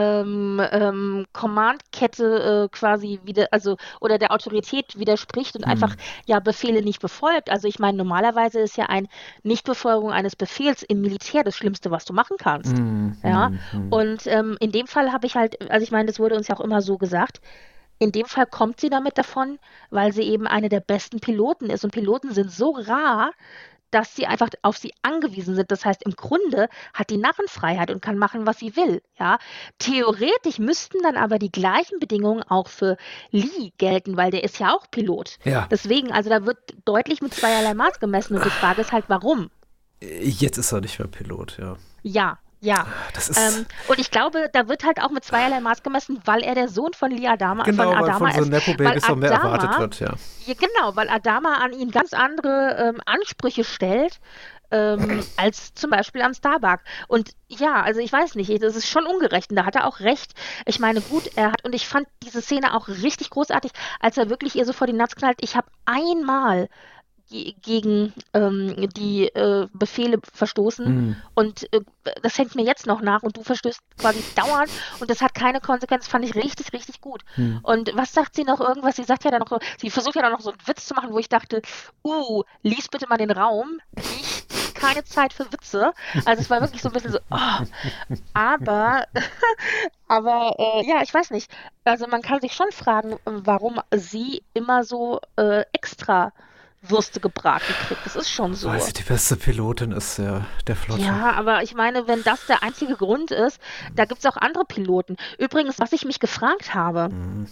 Command-Kette quasi wieder, also oder der Autorität widerspricht und einfach Befehle nicht befolgt. Also ich meine, normalerweise ist ja ein Nichtbefolgung eines Befehls im Militär das Schlimmste, was du machen kannst. Und in dem Fall habe ich halt, also ich meine, das wurde uns ja auch immer so gesagt, in dem Fall kommt sie damit davon, weil sie eben eine der besten Piloten ist und Piloten sind so rar, dass sie einfach auf sie angewiesen sind. Das heißt, im Grunde hat die Narrenfreiheit und kann machen, was sie will. Ja? Theoretisch müssten dann aber die gleichen Bedingungen auch für Lee gelten, weil der ist ja auch Pilot. Ja. Deswegen, also da wird deutlich mit zweierlei Maß gemessen und die Frage ist halt, warum? Jetzt ist er nicht mehr Pilot, ja. Ja. Das ist und ich glaube, da wird halt auch mit zweierlei Maß gemessen, weil er der Sohn von Lee Adama, genau, von Adama weil von so Nepo-Babys noch mehr Adama, erwartet wird, ja. Ja, genau, weil Adama an ihn ganz andere Ansprüche stellt, als zum Beispiel an Starbuck. Und ja, also ich weiß nicht, das ist schon ungerecht und da hat er auch recht. Ich meine, gut, und ich fand diese Szene auch richtig großartig, als er wirklich ihr so vor die Nuss knallt. Ich habe einmal gegen die Befehle verstoßen und das hängt mir jetzt noch nach und du verstößt quasi dauernd und das hat keine Konsequenz, fand ich richtig, richtig gut. Und was sagt sie noch irgendwas? Sie sagt ja dann noch so, sie versucht ja dann noch so einen Witz zu machen, wo ich dachte, lies bitte mal den Raum, keine Zeit für Witze. Also es war wirklich so ein bisschen so, aber ja, ich weiß nicht. Also man kann sich schon fragen, warum sie immer so extra Würste gebraten kriegt. Das ist schon so. Weil sie die beste Pilotin ist, der Flotte. Ja, aber ich meine, wenn das der einzige Grund ist, da gibt es auch andere Piloten. Übrigens, was ich mich gefragt habe,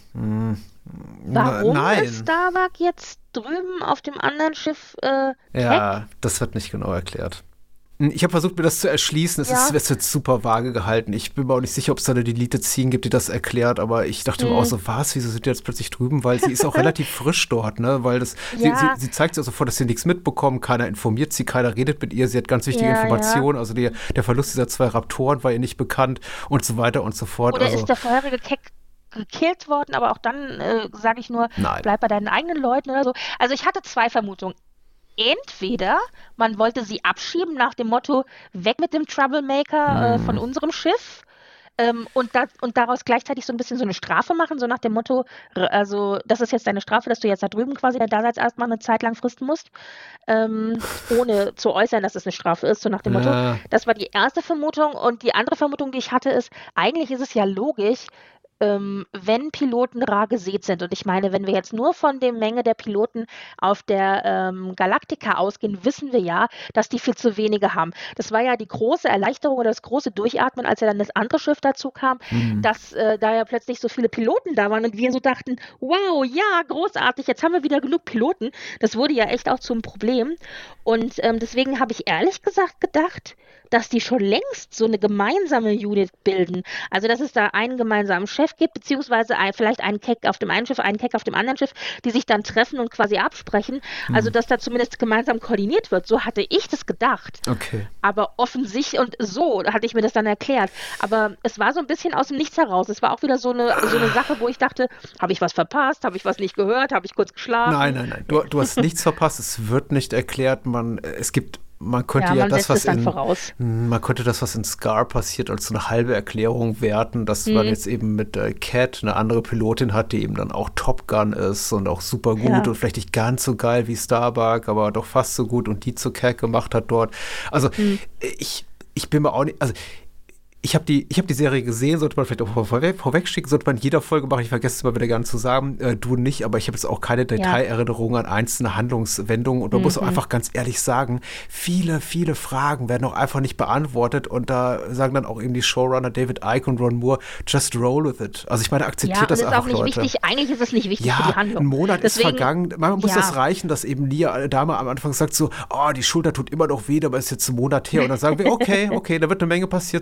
warum ist Starbuck jetzt drüben auf dem anderen Schiff Ja, das wird nicht genau erklärt. Ich habe versucht, mir das zu erschließen. Es wird super vage gehalten. Ich bin mir auch nicht sicher, ob es da eine Delete-Scene gibt, die das erklärt. Aber ich dachte mir auch so, wieso sind die jetzt plötzlich drüben? Weil sie ist auch relativ frisch dort, ne? Weil sie zeigt sich auch sofort, dass sie nichts mitbekommen. Keiner informiert sie, keiner redet mit ihr. Sie hat ganz wichtige Informationen. Also der Verlust dieser 2 Raptoren war ihr nicht bekannt und so weiter und so fort. Oder ist der vorherige Keck gekillt worden? Aber auch dann sage ich nur, bleib bei deinen eigenen Leuten oder so. Also ich hatte 2 Vermutungen. Entweder man wollte sie abschieben nach dem Motto, weg mit dem Troublemaker von unserem Schiff und daraus gleichzeitig so ein bisschen so eine Strafe machen, so nach dem Motto, also das ist jetzt deine Strafe, dass du jetzt da drüben quasi dein Daseins mal eine Zeit lang fristen musst, ohne zu äußern, dass es eine Strafe ist, so nach dem Motto. Das war die erste Vermutung und die andere Vermutung, die ich hatte, ist, eigentlich ist es ja logisch, wenn Piloten rar gesät sind. Und ich meine, wenn wir jetzt nur von der Menge der Piloten auf der Galactica ausgehen, wissen wir ja, dass die viel zu wenige haben. Das war ja die große Erleichterung oder das große Durchatmen, als ja dann das andere Schiff dazu kam, dass da ja plötzlich so viele Piloten da waren und wir so dachten, wow, ja, großartig, jetzt haben wir wieder genug Piloten. Das wurde ja echt auch zum Problem. Und deswegen habe ich ehrlich gesagt gedacht, dass die schon längst so eine gemeinsame Unit bilden. Also, dass es da einen gemeinsamen Chef gibt, beziehungsweise vielleicht einen Keck auf dem einen Schiff, einen Keck auf dem anderen Schiff, die sich dann treffen und quasi absprechen. Also, dass da zumindest gemeinsam koordiniert wird. So hatte ich das gedacht. Okay. Aber offensichtlich, und so hatte ich mir das dann erklärt. Aber es war so ein bisschen aus dem Nichts heraus. Es war auch wieder so eine Sache, wo ich dachte, habe ich was verpasst? Habe ich was nicht gehört? Habe ich kurz geschlafen? Nein. Du hast nichts verpasst. Es wird nicht erklärt. Man könnte das, was in Scar passiert, als so eine halbe Erklärung werten, dass man jetzt eben mit Cat eine andere Pilotin hat, die eben dann auch Top Gun ist und auch super gut und vielleicht nicht ganz so geil wie Starbuck, aber doch fast so gut und die zu Cat gemacht hat dort. Also ich bin mir auch nicht, also ich habe die Serie gesehen, sollte man vielleicht auch vorwegschicken, sollte man in jeder Folge machen. Ich vergesse es immer wieder gerne zu sagen, du nicht, aber ich habe jetzt auch keine Detailerinnerungen an einzelne Handlungswendungen und man muss auch einfach ganz ehrlich sagen, viele, viele Fragen werden auch einfach nicht beantwortet und da sagen dann auch eben die Showrunner David Icke und Ron Moore, just roll with it. Also ich meine, akzeptiert das einfach, Leute. Ja, das ist auch nicht wichtig, eigentlich ist es nicht wichtig für die Handlung. Ein Monat ist vergangen, man muss das reichen, dass eben Lee Adama am Anfang sagt so, die Schulter tut immer noch weh, aber ist jetzt ein Monat her und dann sagen wir, okay, da wird eine Menge passiert sein, okay, wir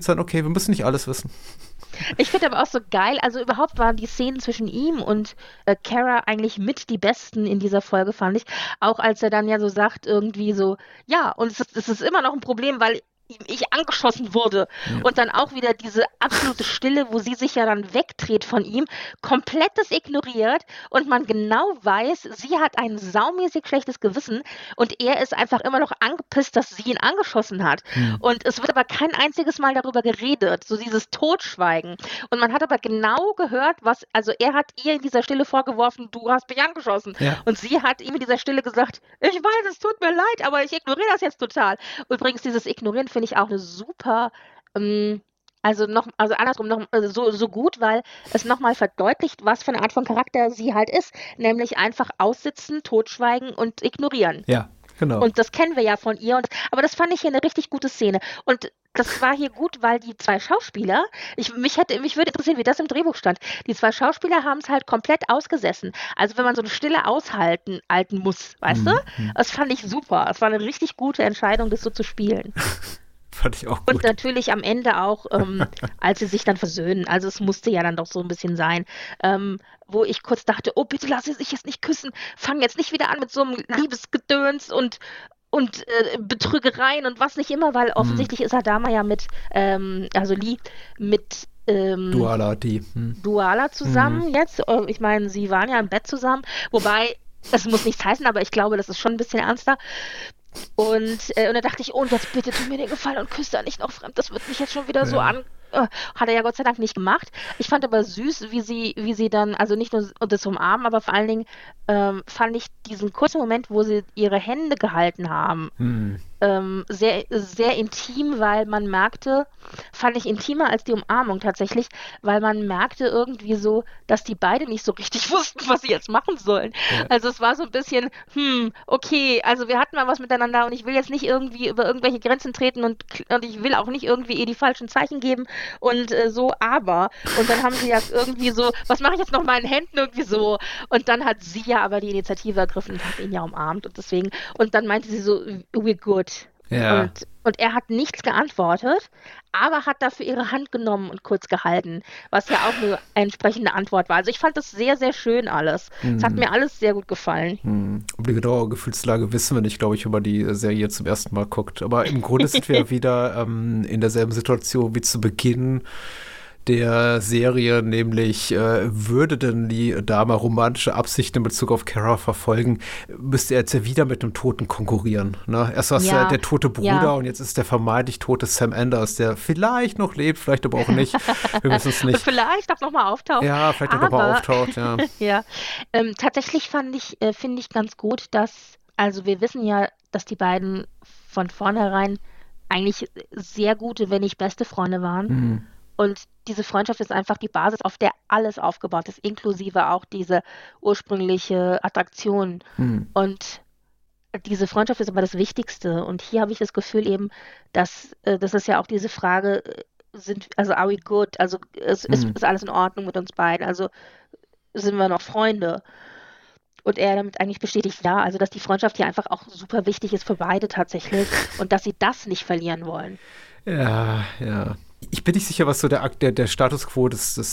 wir müssen nicht alles wissen. Ich finde aber auch so geil, also überhaupt waren die Szenen zwischen ihm und Kara eigentlich mit die besten in dieser Folge, fand ich. Auch als er dann ja so sagt, irgendwie so, ja, und es ist immer noch ein Problem, weil ich angeschossen wurde. Ja. Und dann auch wieder diese absolute Stille, wo sie sich ja dann wegdreht von ihm, komplett das ignoriert und man genau weiß, sie hat ein saumäßig schlechtes Gewissen und er ist einfach immer noch angepisst, dass sie ihn angeschossen hat. Und es wird aber kein einziges Mal darüber geredet, so dieses Totschweigen. Und man hat aber genau gehört, also er hat ihr in dieser Stille vorgeworfen, du hast mich angeschossen. Ja. Und sie hat ihm in dieser Stille gesagt, ich weiß, es tut mir leid, aber ich ignoriere das jetzt total. Übrigens, dieses Ignorieren finde ich auch eine super, also andersrum noch so gut, weil es nochmal verdeutlicht, was für eine Art von Charakter sie halt ist, nämlich einfach aussitzen, totschweigen und ignorieren. Ja, genau. Und das kennen wir ja von ihr, aber das fand ich hier eine richtig gute Szene. Und das war hier gut, weil die zwei Schauspieler, mich würde interessieren, wie das im Drehbuch stand. Die zwei Schauspieler haben es halt komplett ausgesessen. Also wenn man so eine Stille aushalten muss, weißt du? Das fand ich super. Es war eine richtig gute Entscheidung, das so zu spielen. Fand ich auch gut. Und natürlich am Ende auch, als sie sich dann versöhnen. Also es musste ja dann doch so ein bisschen sein, wo ich kurz dachte, oh bitte lass sie sich jetzt nicht küssen. Fang jetzt nicht wieder an mit so einem Liebesgedöns und Betrügereien und was nicht immer, weil offensichtlich ist Adama ja mit Duala zusammen jetzt. Ich meine, sie waren ja im Bett zusammen, wobei, das muss nichts heißen, aber ich glaube, das ist schon ein bisschen ernster. Und da dachte ich, und jetzt bitte tu mir den Gefallen und küsse da nicht noch fremd, das wird mich jetzt schon wieder so an. Hat er ja Gott sei Dank nicht gemacht. Ich fand aber süß, wie sie dann, also nicht nur das Umarmen, aber vor allen Dingen fand ich diesen kurzen Moment, wo sie ihre Hände gehalten haben, sehr, sehr intim, weil man merkte, fand ich intimer als die Umarmung tatsächlich, weil man merkte irgendwie so, dass die beide nicht so richtig wussten, was sie jetzt machen sollen. Ja. Also es war so ein bisschen, okay, also wir hatten mal was miteinander und ich will jetzt nicht irgendwie über irgendwelche Grenzen treten und ich will auch nicht irgendwie ihr die falschen Zeichen geben und aber, und dann haben sie ja irgendwie so, was mache ich jetzt noch mit meinen Händen irgendwie so, und dann hat sie ja aber die Initiative ergriffen und hat ihn ja umarmt und deswegen, und dann meinte sie so, we're good. Ja. Und er hat nichts geantwortet, aber hat dafür ihre Hand genommen und kurz gehalten, was ja auch eine entsprechende Antwort war. Also ich fand das sehr, sehr schön alles. Es hat mir alles sehr gut gefallen. Um die genaue Gefühlslage wissen wir nicht, glaube ich, wenn man die Serie zum ersten Mal guckt. Aber im Grunde sind wir wieder in derselben Situation wie zu Beginn der Serie, nämlich würde denn die Dame romantische Absichten in Bezug auf Kara verfolgen, müsste er jetzt ja wieder mit einem Toten konkurrieren. Ne? Erst war es der tote Bruder und jetzt ist der vermeintlich tote Sam Anders, der vielleicht noch lebt, vielleicht aber auch nicht. Wir wissen es nicht. Und vielleicht auch nochmal auftaucht. Ja, vielleicht auch nochmal auftaucht, ja. Ja. Tatsächlich finde ich ganz gut, dass, also wir wissen ja, dass die beiden von vornherein eigentlich sehr gute, wenn nicht beste Freunde waren. Und diese Freundschaft ist einfach die Basis, auf der alles aufgebaut ist, inklusive auch diese ursprüngliche Attraktion. Und diese Freundschaft ist aber das Wichtigste. Und hier habe ich das Gefühl eben, dass das ist ja auch diese Frage, are we good? Also ist alles in Ordnung mit uns beiden? Also sind wir noch Freunde? Und er damit eigentlich bestätigt, ja, also dass die Freundschaft hier einfach auch super wichtig ist für beide tatsächlich und dass sie das nicht verlieren wollen. Ja. Ich bin nicht sicher, was so der Status quo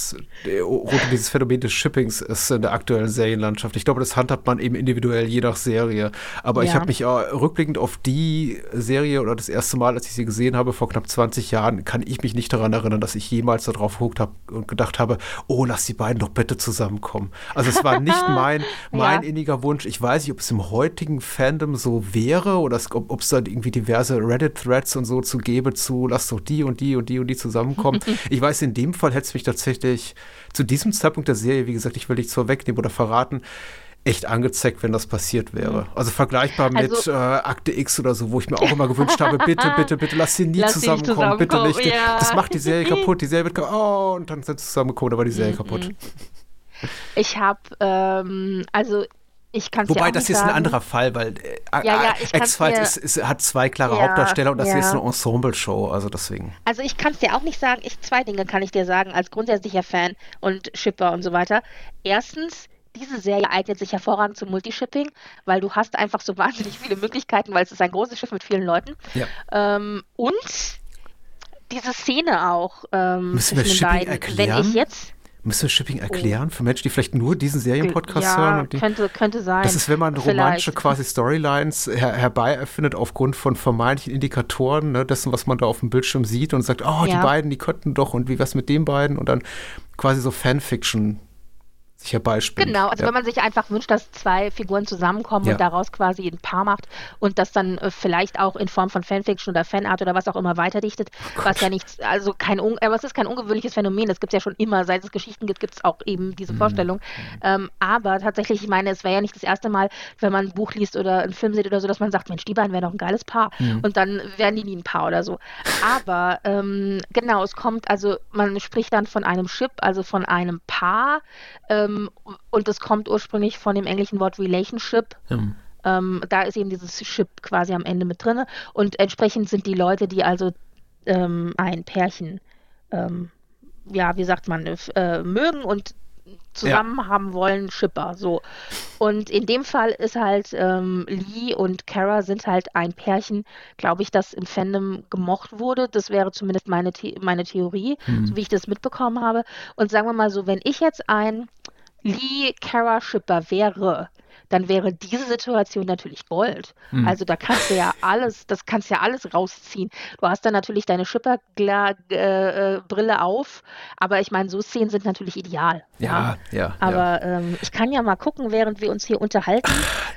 rund um dieses Phänomen des Shippings ist in der aktuellen Serienlandschaft. Ich glaube, das handhabt man eben individuell je nach Serie. Aber ich habe mich rückblickend auf die Serie oder das erste Mal, als ich sie gesehen habe, vor knapp 20 Jahren, kann ich mich nicht daran erinnern, dass ich jemals da drauf geguckt habe und gedacht habe, oh, lass die beiden doch bitte zusammenkommen. Also es war nicht mein inniger Wunsch. Ich weiß nicht, ob es im heutigen Fandom so wäre oder ob es da irgendwie diverse Reddit-Threads und so zu gäbe zu, lass doch die und die und die und die zusammenkommen. Ich weiß, in dem Fall hätte es mich tatsächlich zu diesem Zeitpunkt der Serie, wie gesagt, ich will nichts vorwegnehmen oder verraten, echt angezeigt, wenn das passiert wäre. Also vergleichbar mit Akte X oder so, wo ich mir auch immer gewünscht habe, bitte, lass sie nie zusammenkommen, bitte nicht. Ja. Das macht die Serie kaputt, die Serie wird und dann sind sie zusammengekommen, da war die Serie kaputt. Ich habe, ich kann es Wobei, ja auch das nicht hier ist ein sagen. anderer Fall, weil X-Files hat zwei klare Hauptdarsteller und das hier ist eine Ensemble-Show, also deswegen. Also ich kann es dir auch nicht sagen, zwei Dinge kann ich dir sagen, als grundsätzlicher Fan und Shipper und so weiter. Erstens, diese Serie eignet sich hervorragend zum Multishipping, weil du hast einfach so wahnsinnig viele Möglichkeiten, weil es ist ein großes Schiff mit vielen Leuten. Ja. Und diese Szene auch Müssen wir zwischen den Shipping beiden. erklären? Wenn ich jetzt Müssen wir Shipping erklären für Menschen, die vielleicht nur diesen Serienpodcast hören? ja, Und die, könnte sein. das ist, wenn man Vielleicht. romantische quasi Storylines herbei erfindet aufgrund von vermeintlichen Indikatoren, ne, dessen, was man da auf dem Bildschirm sieht und sagt, oh, die Ja. beiden, die könnten doch und wie was mit den beiden und dann quasi so Fanfiction sich herbeispinnt. Genau, also ja. wenn man sich einfach wünscht, dass zwei Figuren zusammenkommen Ja. und daraus quasi ein Paar macht und das dann vielleicht auch in Form von Fanfiction oder Fanart oder was auch immer weiterdichtet, was ja nichts, also aber es ist kein ungewöhnliches Phänomen, das gibt es ja schon immer, seit es Geschichten gibt, gibt es auch eben diese Vorstellung. Aber tatsächlich, ich meine, es wäre ja nicht das erste Mal, wenn man ein Buch liest oder einen Film sieht oder so, dass man sagt, Mensch, die beiden wären doch ein geiles Paar und dann werden die nie ein Paar oder so. Aber genau, es kommt, also man spricht dann von einem Ship, also von einem Paar, und es kommt ursprünglich von dem englischen Wort Relationship. Da ist eben dieses Ship quasi am Ende mit drin. Und entsprechend sind die Leute, die also ein Pärchen, ja, wie sagt man, mögen und zusammen haben wollen, Shipper. So. Und in dem Fall ist halt Lee und Kara sind halt ein Pärchen, glaube ich, das im Fandom gemocht wurde. Das wäre zumindest meine Theorie, so wie ich das mitbekommen habe. Und sagen wir mal so, wenn ich jetzt ein Lee-Kara-Shipper wäre, dann wäre diese Situation natürlich Gold. Also da kannst du ja alles, rausziehen. Du hast dann natürlich deine Schipper-Brille auf, aber ich meine, so Szenen sind natürlich ideal. Ja. Aber ich kann ja mal gucken, während wir uns hier unterhalten,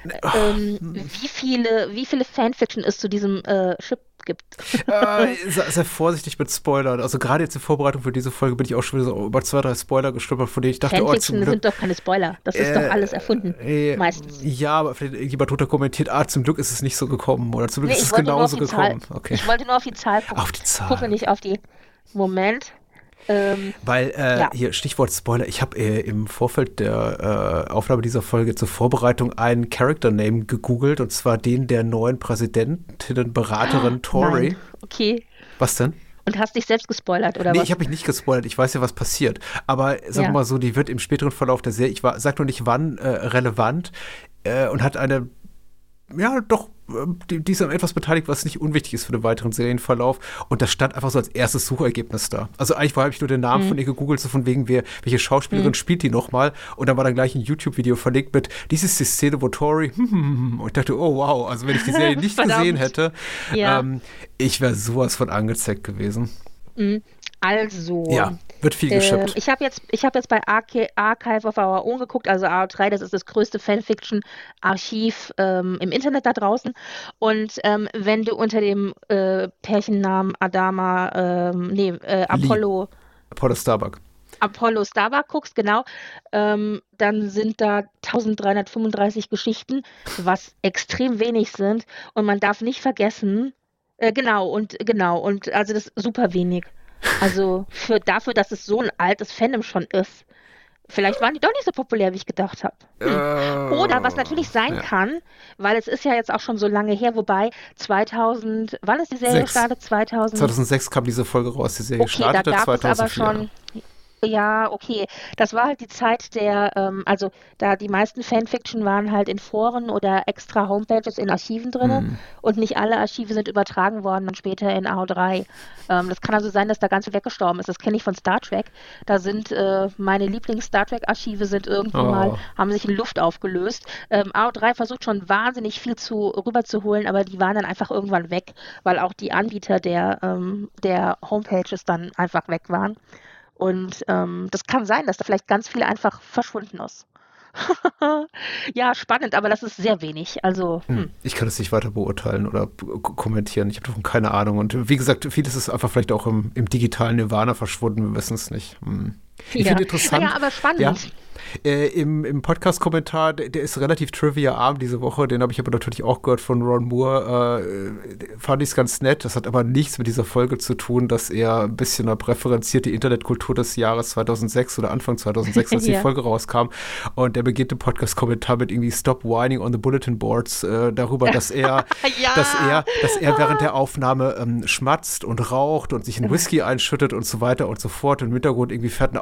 wie viele Fanfiction es zu diesem Ship gibt. Sehr vorsichtig mit Spoilern. Also gerade jetzt in Vorbereitung für diese Folge bin ich auch schon wieder so über 2, 3 Spoiler gestolpert, von denen ich dachte, Fanfiction sind doch keine Spoiler. Das ist doch alles erfunden, meistens. Ja, aber vielleicht irgendjemand drunter kommentiert, zum Glück ist es nicht so gekommen oder zum Glück ist es wollte nur genauso auf die gekommen. Zahl. Okay. Ich wollte nur auf die Zahl gucken. Auf die Zahl. Gucke nicht auf die. Moment. Weil, hier, Stichwort Spoiler, ich habe im Vorfeld der Aufnahme dieser Folge zur Vorbereitung einen Character-Name gegoogelt, und zwar den der neuen Präsidentinnenberaterin Tory. Nein. Okay. Was denn? Und hast dich selbst gespoilert, oder Nee, was? ich habe mich nicht gespoilert, ich weiß ja, was passiert. Aber sagen wir mal so, die wird im späteren Verlauf der Serie, sag nur nicht wann, relevant und hat eine, ja doch, die ist an etwas beteiligt, was nicht unwichtig ist für den weiteren Serienverlauf. Und das stand einfach so als erstes Suchergebnis da. Also eigentlich habe ich nur den Namen von ihr gegoogelt, so von wegen, welche Schauspielerin spielt die nochmal. Und dann war dann gleich ein YouTube-Video verlinkt mit, dies ist die Szene, wo Tori, und ich dachte, oh wow, also wenn ich die Serie nicht gesehen hätte, ich wäre sowas von angezeigt gewesen. Also. Ja, wird viel geschippt. Ich habe jetzt bei Archive of Our Own geguckt, also AO3, das ist das größte Fanfiction-Archiv im Internet da draußen. Und wenn du unter dem Pärchennamen Apollo Starbuck guckst, genau, dann sind da 1335 Geschichten, was extrem wenig sind. Und man darf nicht vergessen, und also das ist super wenig. Also dafür, dass es so ein altes Fandom schon ist. Vielleicht waren die doch nicht so populär, wie ich gedacht habe. Oder was natürlich sein kann, weil es ist ja jetzt auch schon so lange her, wobei 2000, wann ist die Serie gestartet? 2006 kam diese Folge raus, die Serie startete 2004. Da gab es aber schon. Ja, okay. Das war halt die Zeit also da die meisten Fanfiction waren halt in Foren oder extra Homepages in Archiven drin und nicht alle Archive sind übertragen worden dann später in AO3. Das kann also sein, dass da ganz viel weggestorben ist. Das kenne ich von Star Trek. Da sind meine Lieblings-Star Trek-Archive sind irgendwann mal, haben sich in Luft aufgelöst. AO3 versucht schon wahnsinnig viel rüberzuholen, aber die waren dann einfach irgendwann weg, weil auch die Anbieter der Homepages dann einfach weg waren. Und das kann sein, dass da vielleicht ganz viel einfach verschwunden ist. Ja, spannend, aber das ist sehr wenig. Also, Ich kann es nicht weiter beurteilen oder kommentieren. Ich habe davon keine Ahnung. Und wie gesagt, vieles ist einfach vielleicht auch im digitalen Nirvana verschwunden. Wir wissen es nicht. Ich finde interessant. Ja, aber spannend. Ja. Im Podcast-Kommentar, der ist relativ trivia-arm diese Woche, den habe ich aber natürlich auch gehört von Ron Moore, fand ich es ganz nett. Das hat aber nichts mit dieser Folge zu tun, dass er ein bisschen präferenziert die Internetkultur des Jahres 2006 oder Anfang 2006, als die Folge rauskam. Und der beginnt den Podcast-Kommentar mit irgendwie Stop whining on the bulletin boards darüber, dass er, dass er während der Aufnahme schmatzt und raucht und sich einen Whisky einschüttet und so weiter und so fort. Und im Hintergrund irgendwie fährt ein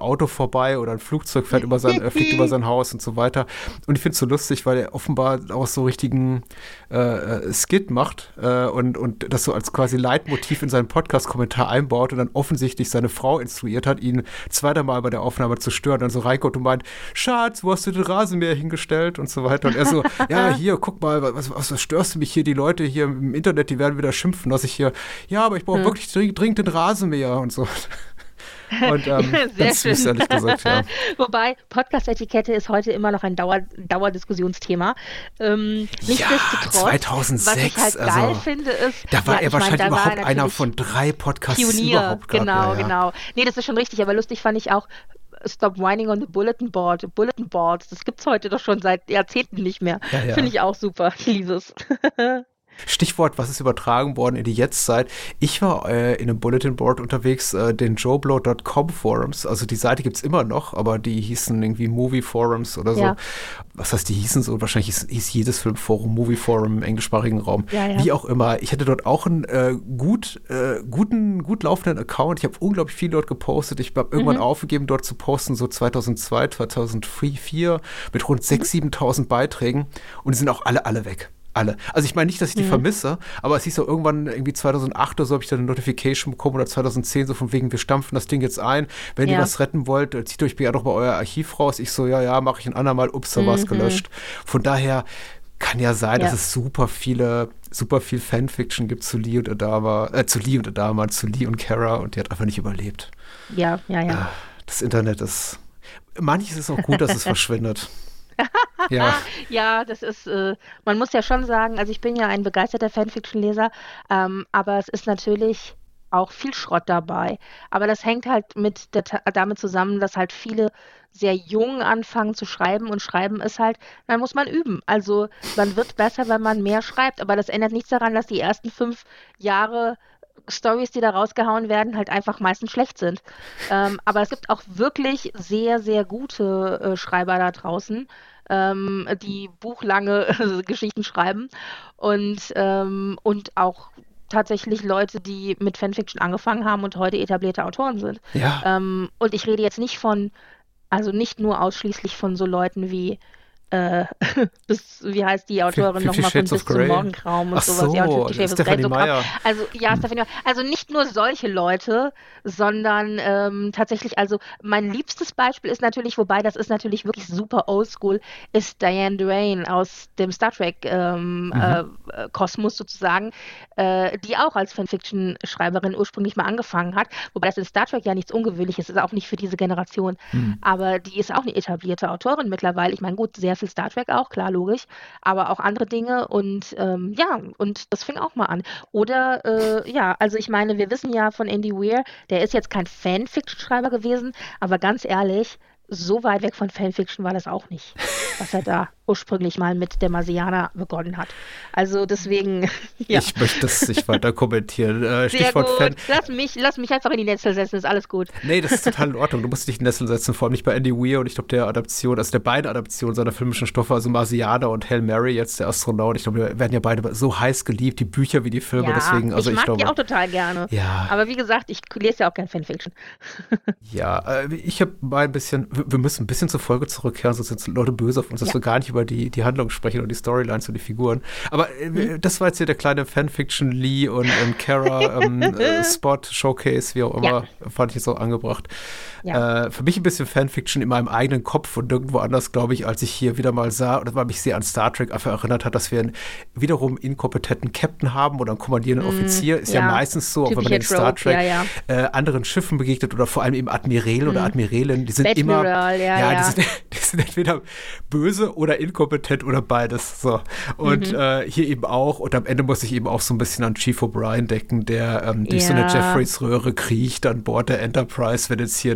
Auto vorbei oder ein Flugzeug fliegt über sein Haus und so weiter. Und ich finde es so lustig, weil er offenbar auch so richtigen Skit macht und das so als quasi Leitmotiv in seinen Podcast-Kommentar einbaut und dann offensichtlich seine Frau instruiert hat, ihn zweimal bei der Aufnahme zu stören. Dann so reinkommt und meint, Schatz, wo hast du den Rasenmäher hingestellt und so weiter. Und er so, ja, hier, guck mal, was störst du mich hier? Die Leute hier im Internet, die werden wieder schimpfen, dass ich hier, ja, aber ich brauche wirklich dringend den Rasenmäher und so. Und sehr schön. Süß, ehrlich gesagt, ja. Wobei, Podcast-Etikette ist heute immer noch ein Dauerdiskussionsthema. Nichtsdestotrotz, 2006, was ich halt geil finde, ist... Da war er wahrscheinlich überhaupt einer von 3 Podcasts Pionier, überhaupt genau, gab. genau. Nee, das ist schon richtig, aber lustig fand ich auch Stop Whining on the Bulletin Board. Bulletin Boards, das gibt's heute doch schon seit Jahrzehnten nicht mehr. Ja. Finde ich auch super. Ich liebe es. Stichwort, was ist übertragen worden in die Jetztzeit? Ich war in einem Bulletin Board unterwegs, den JoBlo.com Forums. Also die Seite gibt's immer noch, aber die hießen irgendwie Movie Forums oder so. Ja. Was heißt, die hießen so? Wahrscheinlich hieß jedes Filmforum Movie Forum im englischsprachigen Raum. Ja. Wie auch immer. Ich hatte dort auch einen gut laufenden Account. Ich habe unglaublich viel dort gepostet. Ich habe irgendwann aufgegeben, dort zu posten, so 2002, 2003, 2004 mit rund 6.000, 7.000 Beiträgen. Und die sind auch alle weg. Alle. Also ich meine nicht, dass ich die vermisse, aber es hieß so irgendwann irgendwie 2008 oder so habe ich dann eine Notification bekommen oder 2010 so von wegen, wir stampfen das Ding jetzt ein. Wenn ihr was retten wollt, zieht euch ja doch bei euer Archiv raus. Ich so, ja, mache ich ein andermal. Ups, da war es gelöscht. Von daher kann ja sein, dass es super viel Fanfiction gibt zu Lee und Adama, zu Lee und Kara und die hat einfach nicht überlebt. Ja. Das Internet ist, manches ist auch gut, dass es verschwindet. Ja, das ist, man muss ja schon sagen, also ich bin ja ein begeisterter Fanfiction-Leser, aber es ist natürlich auch viel Schrott dabei. Aber das hängt halt damit zusammen, dass halt viele sehr jung anfangen zu schreiben und schreiben ist halt, dann muss man üben. Also man wird besser, wenn man mehr schreibt, aber das ändert nichts daran, dass die ersten 5 Jahre Storys, die da rausgehauen werden, halt einfach meistens schlecht sind. Aber es gibt auch wirklich sehr, sehr gute Schreiber da draußen, die buchlange Geschichten schreiben und auch tatsächlich Leute, die mit Fanfiction angefangen haben und heute etablierte Autoren sind. Ja. Und ich rede jetzt nicht nur ausschließlich von so Leuten wie wie heißt die Autorin nochmal von Bis zum Morgengrauen und sowas. So, Stephanie Meyer. Stephanie Meyer. Also nicht nur solche Leute, sondern tatsächlich, also mein liebstes Beispiel ist natürlich, wobei das ist natürlich wirklich super oldschool, ist Diane Duane aus dem Star Trek Kosmos sozusagen, die auch als Fanfiction-Schreiberin ursprünglich mal angefangen hat, wobei das in Star Trek ja nichts Ungewöhnliches ist, auch nicht für diese Generation, aber die ist auch eine etablierte Autorin mittlerweile. Ich meine, gut, sehr viel Star Trek auch, klar, logisch, aber auch andere Dinge und und das fing auch mal an. Oder, also ich meine, wir wissen ja von Andy Weir, der ist jetzt kein Fanfiction-Schreiber gewesen, aber ganz ehrlich, so weit weg von Fanfiction war das auch nicht, was er da ursprünglich mal mit der Marsianer begonnen hat. Also deswegen, ja. Ich möchte das nicht weiter kommentieren. Stichwort Fan. Lass mich einfach in die Netzel setzen, ist alles gut. Nee, das ist total in Ordnung. Du musst dich in die Netzel setzen, vor allem nicht bei Andy Weir und ich glaube der beiden Adaptionen seiner filmischen Stoffe, also Marsianer und Hail Mary, jetzt der Astronaut, ich glaube, die werden ja beide so heiß geliebt, die Bücher wie die Filme, deswegen, also ich glaube. Die auch total gerne. Ja. Aber wie gesagt, ich lese ja auch gerne Fanfiction. Ja, ich habe mal ein bisschen, wir müssen ein bisschen zur Folge zurückkehren, sonst sind Leute böse auf uns, dass wir gar nicht über die Handlung sprechen und die Storylines und die Figuren. Aber das war jetzt hier der kleine Fanfiction Lee und Kara Spot, Showcase, wie auch immer, fand ich jetzt auch angebracht. Ja. Für mich ein bisschen Fanfiction in meinem eigenen Kopf und nirgendwo anders, glaube ich, als ich hier wieder mal sah, oder weil mich sehr an Star Trek einfach erinnert hat, dass wir einen wiederum inkompetenten Captain haben oder einen kommandierenden Offizier. Ist ja meistens so, auch wenn man in Star Trek anderen Schiffen begegnet oder vor allem eben Admiräle oder Admirälin, die sind immer die sind entweder böse oder inkompetent oder beides. So. Und hier eben auch, und am Ende muss ich eben auch so ein bisschen an Chief O'Brien denken, der durch so eine Jeffreys-Röhre kriecht an Bord der Enterprise, wenn jetzt hier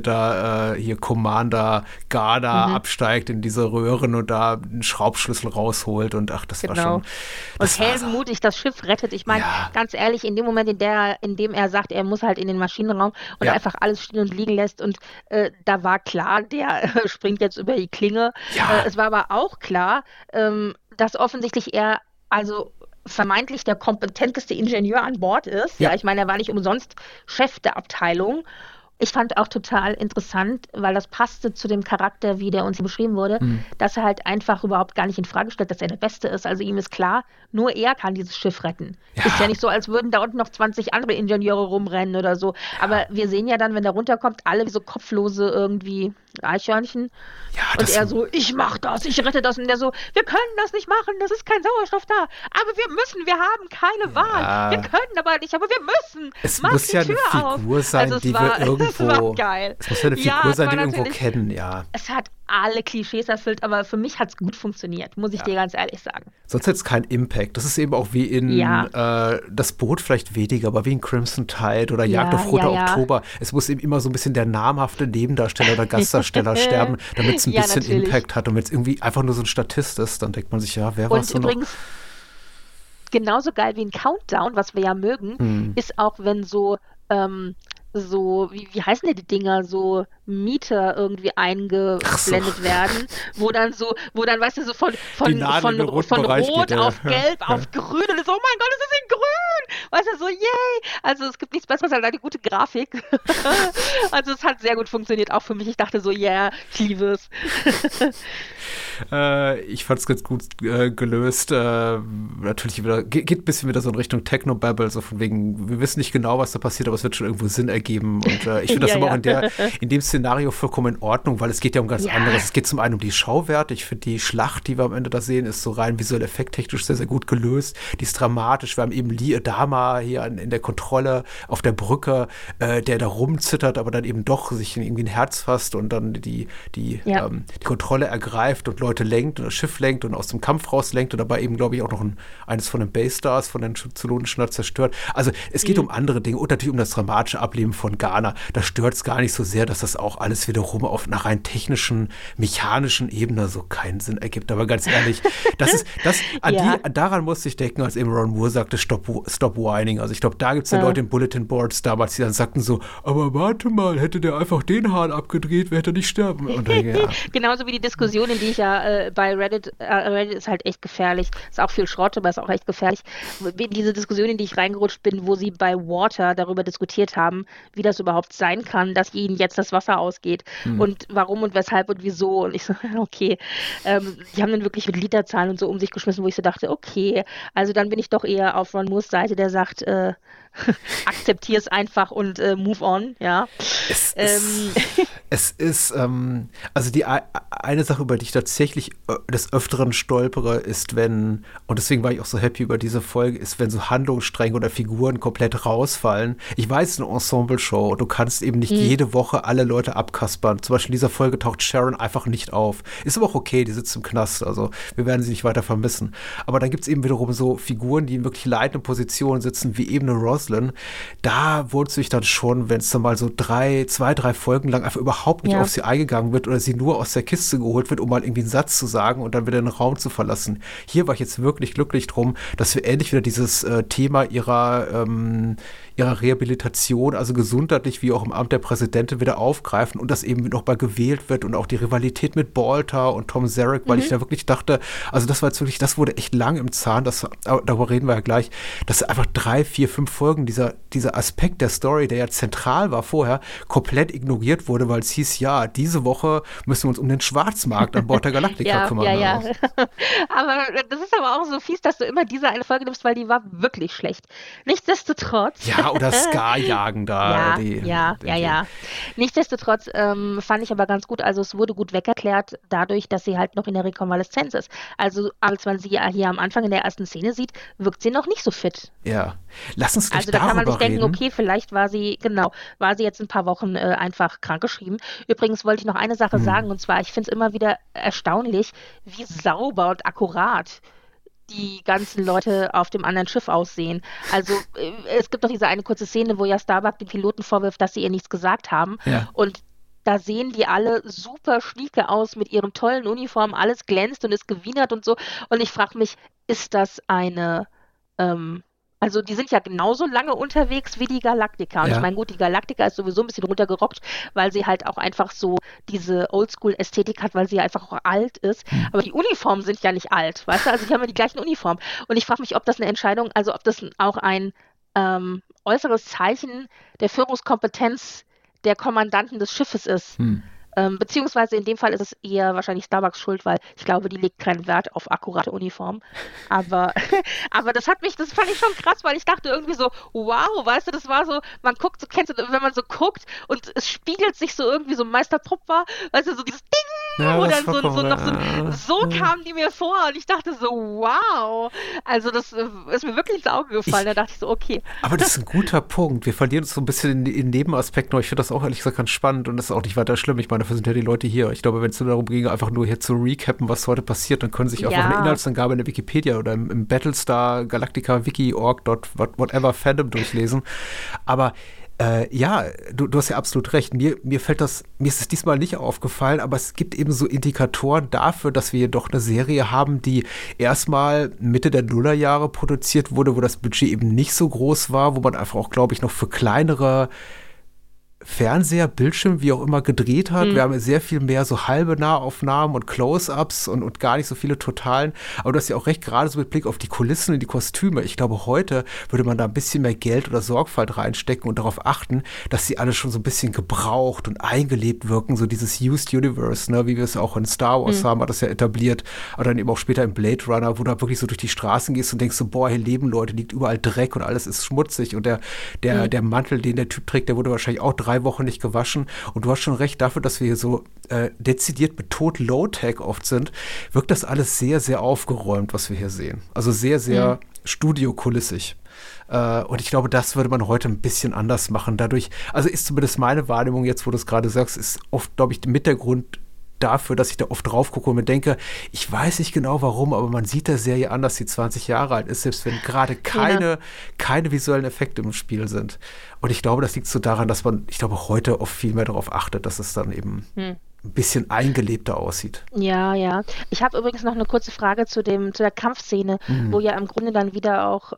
Commander Garda absteigt in diese Röhren und da einen Schraubschlüssel rausholt und das war schon. Und heldenmutig das Schiff rettet. Ich meine, ganz ehrlich, in dem Moment, in dem er sagt, er muss halt in den Maschinenraum und einfach alles stehen und liegen lässt und da war klar, der springt jetzt über die Klinge. Ja. Es war aber auch klar, dass offensichtlich er vermeintlich der kompetenteste Ingenieur an Bord ist. Ja, ich meine, er war nicht umsonst Chef der Abteilung. Ich fand auch total interessant, weil das passte zu dem Charakter, wie der uns hier beschrieben wurde, dass er halt einfach überhaupt gar nicht in Frage stellt, dass er der Beste ist. Also ihm ist klar, nur er kann dieses Schiff retten. Ja. Ist ja nicht so, als würden da unten noch 20 andere Ingenieure rumrennen oder so. Aber wir sehen ja dann, wenn der runterkommt, alle wie so kopflose irgendwie Eichhörnchen. Ja, Und er so, ich mach das, ich rette das. Und der so, wir können das nicht machen, das ist kein Sauerstoff da. Aber wir haben keine Wahl. Wir können aber nicht, aber wir müssen. Es Mach muss die ja eine Tür auf. Figur sein, Also es die war- wir irgendwo. es war geil. Es muss ja eine Ja, Figur es sein, war die wir irgendwo natürlich- kennen, ja. Es hat alle Klischees erfüllt, aber für mich hat es gut funktioniert, muss ich dir ganz ehrlich sagen. Sonst hätte es keinen Impact. Das ist eben auch wie in Das Boot vielleicht weniger, aber wie in Crimson Tide oder Jagd auf Roter Oktober. Es muss eben immer so ein bisschen der namhafte Nebendarsteller oder Gastdarsteller sterben, damit es ein Ja, bisschen natürlich. Impact hat. Und wenn es irgendwie einfach nur so ein Statist ist, dann denkt man sich, ja, wer war Und es so noch? übrigens, genauso geil wie ein Countdown, was wir ja mögen, ist auch, wenn wie heißen denn die Dinger, so Meter irgendwie eingeblendet werden, wo dann, weißt du, so von Die Nadel in den roten Bereich Rot geht, ja. auf Gelb auf Grün und so, oh mein Gott, es ist in Grün! Weißt du, so, yay! Also es gibt nichts Besseres als eine gute Grafik. Also es hat sehr gut funktioniert, auch für mich. Ich dachte so, yeah, ich liebe es. Ich fand es ganz gut gelöst. Natürlich wieder, geht ein bisschen wieder so in Richtung Technobabble, so von wegen, wir wissen nicht genau, was da passiert, aber es wird schon irgendwo Sinn ergeben. Und ich finde das Ja, aber ja. auch in dem Szenario vollkommen in Ordnung, weil es geht ja um ganz anderes. Es geht zum einen um die Schauwerte. Ich finde, die Schlacht, die wir am Ende da sehen, ist so rein visuell effekttechnisch sehr, sehr gut gelöst. Die ist dramatisch. Wir haben eben Lee Adama hier in der Kontrolle auf der Brücke, der da rumzittert, aber dann eben doch sich irgendwie ein Herz fasst und dann die Kontrolle ergreift und Leute lenkt und das Schiff lenkt und aus dem Kampf rauslenkt und dabei eben, glaube ich, auch noch eines von den Baystars von den Zylonischen zerstört. Also es geht um andere Dinge und natürlich um das dramatische Ableben von Ghana. Da stört es gar nicht so sehr, dass das auch alles wiederum auf einer rein technischen, mechanischen Ebene so keinen Sinn ergibt. Aber ganz ehrlich, daran musste ich denken, als eben Ron Moore sagte, stop whining. Also ich glaube, da gibt es ja Leute in Bulletin Boards damals, die dann sagten so, aber warte mal, hätte der einfach den Hahn abgedreht, wer hätte nicht sterben. Und dann, Genauso wie die Diskussionen, die ich ja bei Reddit ist halt echt gefährlich. Ist auch viel Schrott, aber ist auch echt gefährlich. Diese Diskussionen, in die ich reingerutscht bin, wo sie bei Water darüber diskutiert haben, wie das überhaupt sein kann, dass ihnen jetzt das Wasser ausgeht und warum und weshalb und wieso. Und ich so, okay. Die haben dann wirklich mit Literzahlen und so um sich geschmissen, wo ich so dachte, okay, also dann bin ich doch eher auf Ron Moores Seite, der sagt, akzeptier es einfach und move on, ja. Es ist, also die eine Sache, über die ich tatsächlich des Öfteren stolpere, ist, wenn, und deswegen war ich auch so happy über diese Folge, ist, wenn so Handlungsstränge oder Figuren komplett rausfallen. Ich weiß, es ist eine Ensemble-Show, du kannst eben nicht jede Woche alle Leute abkaspern. Zum Beispiel in dieser Folge taucht Sharon einfach nicht auf. Ist aber auch okay, die sitzt im Knast, also wir werden sie nicht weiter vermissen. Aber dann gibt es eben wiederum so Figuren, die in wirklich leitenden Positionen sitzen, wie eben eine Roslyn. Da wundert sich dann schon, wenn es dann mal so 2, 3 Folgen lang einfach überhaupt nicht auf sie eingegangen wird oder sie nur aus der Kiste geholt wird, um mal irgendwie einen Satz zu sagen und dann wieder den Raum zu verlassen. Hier war ich jetzt wirklich glücklich drum, dass wir endlich wieder dieses Thema ihrer Rehabilitation, also gesundheitlich wie auch im Amt der Präsidentin, wieder aufgreifen und das eben noch mal gewählt wird und auch die Rivalität mit Baltar und Tom Zarek, weil ich da wirklich dachte, also das war jetzt wirklich, das wurde echt lang im Zahn, darüber reden wir ja gleich, dass einfach 3, 4, 5 Folgen dieser Aspekt der Story, der ja zentral war vorher, komplett ignoriert wurde, weil es hieß, ja, diese Woche müssen wir uns um den Schwarzmarkt an Bord der Galaktika kümmern. Ja. Aber das ist aber auch so fies, dass du immer diese eine Folge nimmst, weil die war wirklich schlecht. Nichtsdestotrotz. Ja, oder Scar-Jagen da. Ja. Nichtsdestotrotz fand ich aber ganz gut, also es wurde gut wegerklärt dadurch, dass sie halt noch in der Rekonvaleszenz ist. Also als man sie ja hier am Anfang in der ersten Szene sieht, wirkt sie noch nicht so fit. Ja, lass uns gleich also da kann man sich denken, reden. okay, vielleicht war sie jetzt ein paar Wochen einfach krankgeschrieben. Übrigens wollte ich noch eine Sache sagen, und zwar, ich finde es immer wieder erstaunlich, wie sauber und akkurat die ganzen Leute auf dem anderen Schiff aussehen. Also es gibt doch diese eine kurze Szene, wo ja Starbuck den Piloten vorwirft, dass sie ihr nichts gesagt haben. Ja. Und da sehen die alle super schnieke aus mit ihren tollen Uniformen, alles glänzt und ist gewienert und so. Und ich frage mich, ist das eine also die sind ja genauso lange unterwegs wie die Galaktika. Und ich meine, gut, die Galaktika ist sowieso ein bisschen runtergerockt, weil sie halt auch einfach so diese Oldschool-Ästhetik hat, weil sie ja einfach auch alt ist. Aber die Uniformen sind ja nicht alt, weißt du? Also die haben ja die gleichen Uniformen. Und ich frage mich, ob das eine Entscheidung, also ob das auch ein äußeres Zeichen der Führungskompetenz der Kommandanten des Schiffes ist. Beziehungsweise in dem Fall ist es eher wahrscheinlich Starbucks Schuld, weil ich glaube, die legt keinen Wert auf akkurate Uniform. Aber das fand ich schon krass, weil ich dachte irgendwie so, wow, weißt du, das war so, man guckt, so kennst du, wenn man so guckt und es spiegelt sich so irgendwie so Meister Trupp war, weißt du, so dieses Ding, Ja, wo das dann war so kamen die mir vor und ich dachte so, wow. Also das ist mir wirklich ins Auge gefallen, da dachte ich so, okay. Aber das ist ein guter Punkt. Wir verlieren uns so ein bisschen in Nebenaspekten, aber ich finde das auch ehrlich gesagt ganz spannend und das ist auch nicht weiter schlimm. Ich meine, dafür sind ja die Leute hier. Ich glaube, wenn es nur darum ginge, einfach nur hier zu recappen, was heute passiert, dann können sie sich einfach eine Inhaltsangabe in der Wikipedia oder im Battlestar Galactica Wiki.org whatever Fandom durchlesen. Aber ja, du hast ja absolut recht. Mir ist es diesmal nicht aufgefallen, aber es gibt eben so Indikatoren dafür, dass wir hier doch eine Serie haben, die erstmal Mitte der Nullerjahre produziert wurde, wo das Budget eben nicht so groß war, wo man einfach auch, glaube ich, noch für kleinere Fernseher, Bildschirm, wie auch immer, gedreht hat. Wir haben ja sehr viel mehr so halbe Nahaufnahmen und Close-Ups und gar nicht so viele Totalen. Aber du hast ja auch recht, gerade so mit Blick auf die Kulissen und die Kostüme. Ich glaube, heute würde man da ein bisschen mehr Geld oder Sorgfalt reinstecken und darauf achten, dass sie alle schon so ein bisschen gebraucht und eingelebt wirken. So dieses Used Universe, ne, wie wir es auch in Star Wars haben, hat das ja etabliert. Aber dann eben auch später im Blade Runner, wo du wirklich so durch die Straßen gehst und denkst so, boah, hier leben Leute, liegt überall Dreck und alles ist schmutzig. Und der Mantel, den der Typ trägt, der wurde wahrscheinlich auch 3 Wochen nicht gewaschen. Und du hast schon recht, dafür, dass wir hier so dezidiert betont Low-Tech oft sind, wirkt das alles sehr, sehr aufgeräumt, was wir hier sehen. Also sehr, sehr studiokulissig. Und ich glaube, das würde man heute ein bisschen anders machen. Dadurch, also ist zumindest meine Wahrnehmung jetzt, wo du es gerade sagst, ist oft, glaube ich, mit der Grund dafür, dass ich da oft drauf gucke und mir denke, ich weiß nicht genau warum, aber man sieht der Serie an, dass sie 20 Jahre alt ist, selbst wenn gerade keine visuellen Effekte im Spiel sind. Und ich glaube, das liegt so daran, dass man, ich glaube, heute oft viel mehr darauf achtet, dass es dann eben ein bisschen eingelebter aussieht. Ja. Ich habe übrigens noch eine kurze Frage zu der Kampfszene, wo ja im Grunde dann wieder auch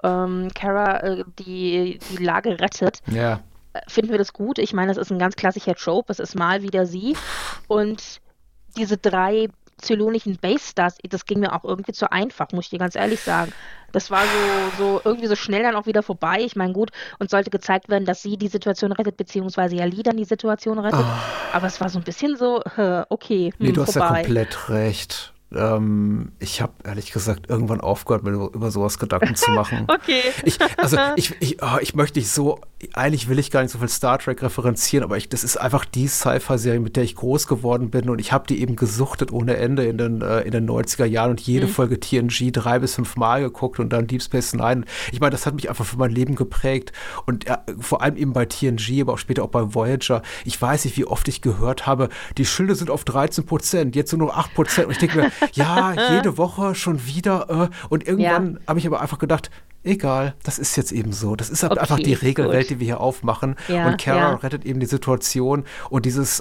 Cara die Lage rettet. Ja. Finden wir das gut? Ich meine, das ist ein ganz klassischer Trope. Es ist mal wieder sie. Und diese 3 zylonischen Base-Stars, das ging mir auch irgendwie zu einfach, muss ich dir ganz ehrlich sagen. Das war so irgendwie so schnell dann auch wieder vorbei. Ich meine, gut, uns sollte gezeigt werden, dass sie die Situation rettet, beziehungsweise ja Lee dann die Situation rettet. Aber es war so ein bisschen so, okay, nee, du hast vorbei. ja komplett recht. Ich habe ehrlich gesagt irgendwann aufgehört, mir über sowas Gedanken zu machen. Okay. Ich möchte nicht so, eigentlich will ich gar nicht so viel Star Trek referenzieren, aber das ist einfach die Sci-Fi-Serie, mit der ich groß geworden bin und ich habe die eben gesuchtet ohne Ende in den 90er Jahren und jede Folge TNG 3 bis 5 Mal geguckt und dann Deep Space Nine. Ich meine, das hat mich einfach für mein Leben geprägt und vor allem eben bei TNG, aber auch später auch bei Voyager. Ich weiß nicht, wie oft ich gehört habe, die Schilde sind auf 13%, jetzt nur noch 8%. Und ich denke mir, ja, jede Woche schon wieder. Und irgendwann habe ich aber einfach gedacht, egal, das ist jetzt eben so. Das ist halt einfach die Regelwelt, die wir hier aufmachen. Ja, und Cara rettet eben die Situation. Und dieses,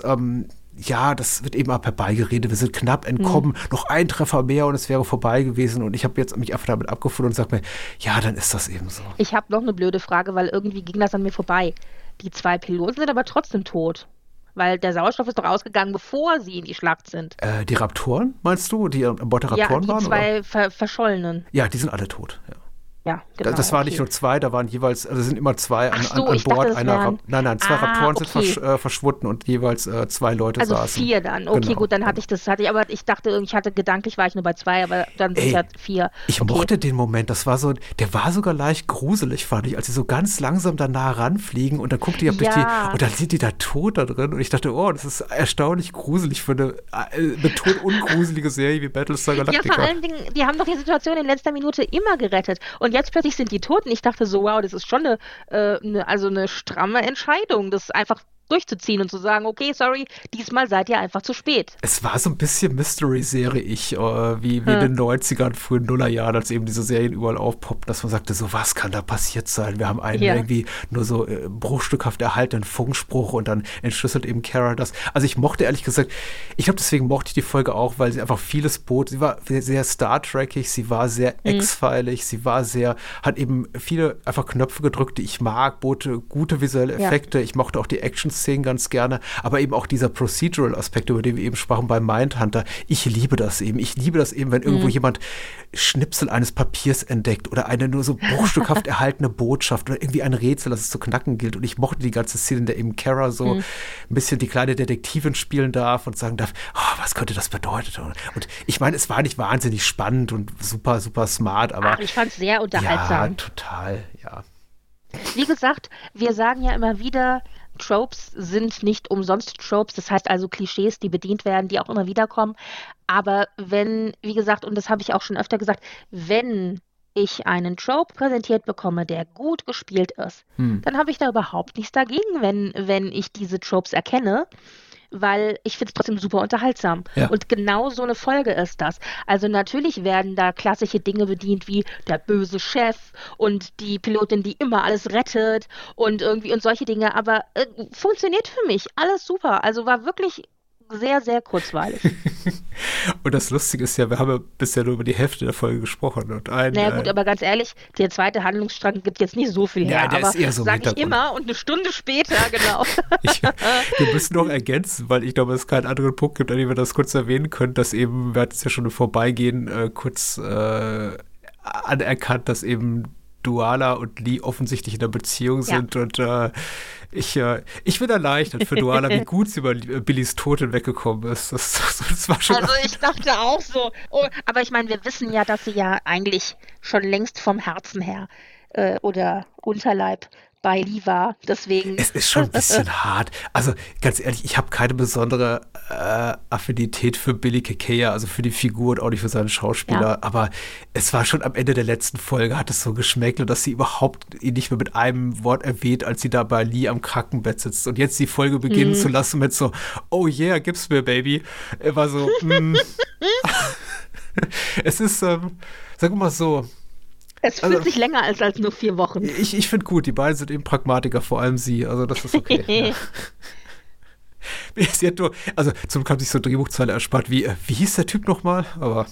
das wird eben ab herbeigeredet. Wir sind knapp entkommen. Noch ein Treffer mehr und es wäre vorbei gewesen. Und ich habe jetzt mich einfach damit abgefunden und sage mir, ja, dann ist das eben so. Ich habe noch eine blöde Frage, weil irgendwie ging das an mir vorbei. Die 2 Piloten sind aber trotzdem tot. Weil der Sauerstoff ist doch ausgegangen, bevor sie in die Schlacht sind. Die Raptoren, meinst du? Die an Bord der Raptoren waren? Ja, die 2 Verschollenen. Ja, die sind alle tot, ja. Ja, genau. Das waren nicht nur 2, da waren jeweils, also sind immer 2 an Bord. Dachte, Nein, 2 Raptoren sind verschwunden und jeweils 2 Leute also saßen. 4 dann. Okay, genau, gut, dann hatte ich aber ich dachte, ich hatte gedanklich, war ich nur bei 2, aber dann sind ja 4. Ich mochte den Moment, der war sogar leicht gruselig, fand ich, als sie so ganz langsam da nah ranfliegen und dann guckt die und dann sind die da tot da drin und ich dachte, oh, das ist erstaunlich gruselig für eine betont ungruselige Serie wie Battlestar Galactica. Ja, vor allen Dingen, die haben doch die Situation in letzter Minute immer gerettet und jetzt plötzlich sind die tot und ich dachte so, wow, das ist schon eine stramme Entscheidung, das einfach durchzuziehen und zu sagen, okay, sorry, diesmal seid ihr einfach zu spät. Es war so ein bisschen Mystery-Serie, wie in den 90ern, frühen Nullerjahren, als eben diese Serien überall aufpoppten, dass man sagte, so was kann da passiert sein? Wir haben einen irgendwie nur so bruchstückhaft erhaltenen Funkspruch und dann entschlüsselt eben Cara das. Also ich mochte ehrlich gesagt, ich glaube, deswegen mochte ich die Folge auch, weil sie einfach vieles bot. Sie war sehr Star Trekig, sie war sehr X-Filig, sie war hat eben viele einfach Knöpfe gedrückt, die ich mag, bot gute visuelle Effekte. Ich mochte auch die Action Action-Szenen ganz gerne, aber eben auch dieser Procedural-Aspekt, über den wir eben sprachen bei Mindhunter. Ich liebe das eben. Ich liebe das eben, wenn irgendwo jemand Schnipsel eines Papiers entdeckt oder eine nur so bruchstückhaft erhaltene Botschaft oder irgendwie ein Rätsel, das es zu knacken gilt. Und ich mochte die ganze Szene, in der eben Kara so ein bisschen die kleine Detektivin spielen darf und sagen darf, was könnte das bedeuten? Und ich meine, es war nicht wahnsinnig spannend und super, super smart, aber ich fand es sehr unterhaltsam. Ja, total, ja. Wie gesagt, wir sagen ja immer wieder, Tropes sind nicht umsonst Tropes, das heißt also Klischees, die bedient werden, die auch immer wieder kommen. Aber wenn, wie gesagt, und das habe ich auch schon öfter gesagt, wenn ich einen Trope präsentiert bekomme, der gut gespielt ist, dann habe ich da überhaupt nichts dagegen, wenn ich diese Tropes erkenne, weil ich finde es trotzdem super unterhaltsam. Ja. Und genau so eine Folge ist das. Also natürlich werden da klassische Dinge bedient, wie der böse Chef und die Pilotin, die immer alles rettet und irgendwie und solche Dinge, aber funktioniert für mich. Alles super. Also war wirklich sehr, sehr kurzweilig. Und das Lustige ist ja, wir haben ja bisher nur über die Hälfte der Folge gesprochen. Und naja gut, aber ganz ehrlich, der zweite Handlungsstrang gibt jetzt nicht so viel her. Der aber ist eher so sag ich immer und eine Stunde später, genau. Wir müssen noch ergänzen, weil ich glaube, es keinen anderen Punkt gibt, an dem wir das kurz erwähnen können, dass eben, wir hatten es ja schon im Vorbeigehen kurz anerkannt, dass eben Duala und Lee offensichtlich in einer Beziehung sind und ich bin erleichtert für Duala, wie gut sie über Billys Tod hinweggekommen ist. Das war schon. Also ich dachte auch so. Oh, aber ich meine, wir wissen ja, dass sie ja eigentlich schon längst vom Herzen her oder Unterleib bei Lee war. Deswegen. Es ist schon ein bisschen hart. Also ganz ehrlich, ich habe keine besondere Affinität für Billy Kekeya, also für die Figur und auch nicht für seinen Schauspieler. Ja. Aber es war schon am Ende der letzten Folge, hat es so geschmäckelt, dass sie überhaupt ihn nicht mehr mit einem Wort erwähnt, als sie da bei Lee am Krankenbett sitzt. Und jetzt die Folge beginnen zu lassen mit so, oh yeah, gib's mir, Baby. Er war so, Es ist, sagen wir mal so, es fühlt sich länger als nur 4 Wochen. Ich finde gut, die beiden sind eben Pragmatiker, vor allem sie. Also das ist okay. Sie hat nur, also zum Glück haben sich so Drehbuchzeile erspart, wie hieß der Typ nochmal? Aber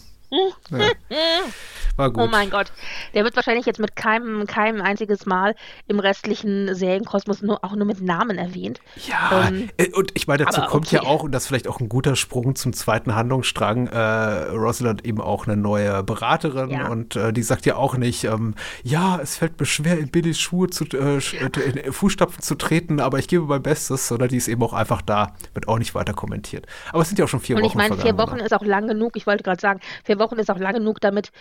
war gut. Oh mein Gott, der wird wahrscheinlich jetzt mit keinem einziges Mal im restlichen Serienkosmos auch nur mit Namen erwähnt. Ja, und ich meine, dazu kommt ja auch, und das ist vielleicht auch ein guter Sprung zum zweiten Handlungsstrang, Rosalind eben auch eine neue Beraterin und die sagt ja auch nicht, es fällt mir schwer, in Billys Schuhe in Fußstapfen zu treten, aber ich gebe mein Bestes, sondern die ist eben auch einfach da, wird auch nicht weiter kommentiert. Aber es sind ja auch schon 4 Wochen. Und ich meine, 4 Wochen ist auch lang genug, ich wollte gerade sagen, 4 Wochen ist auch lang genug, damit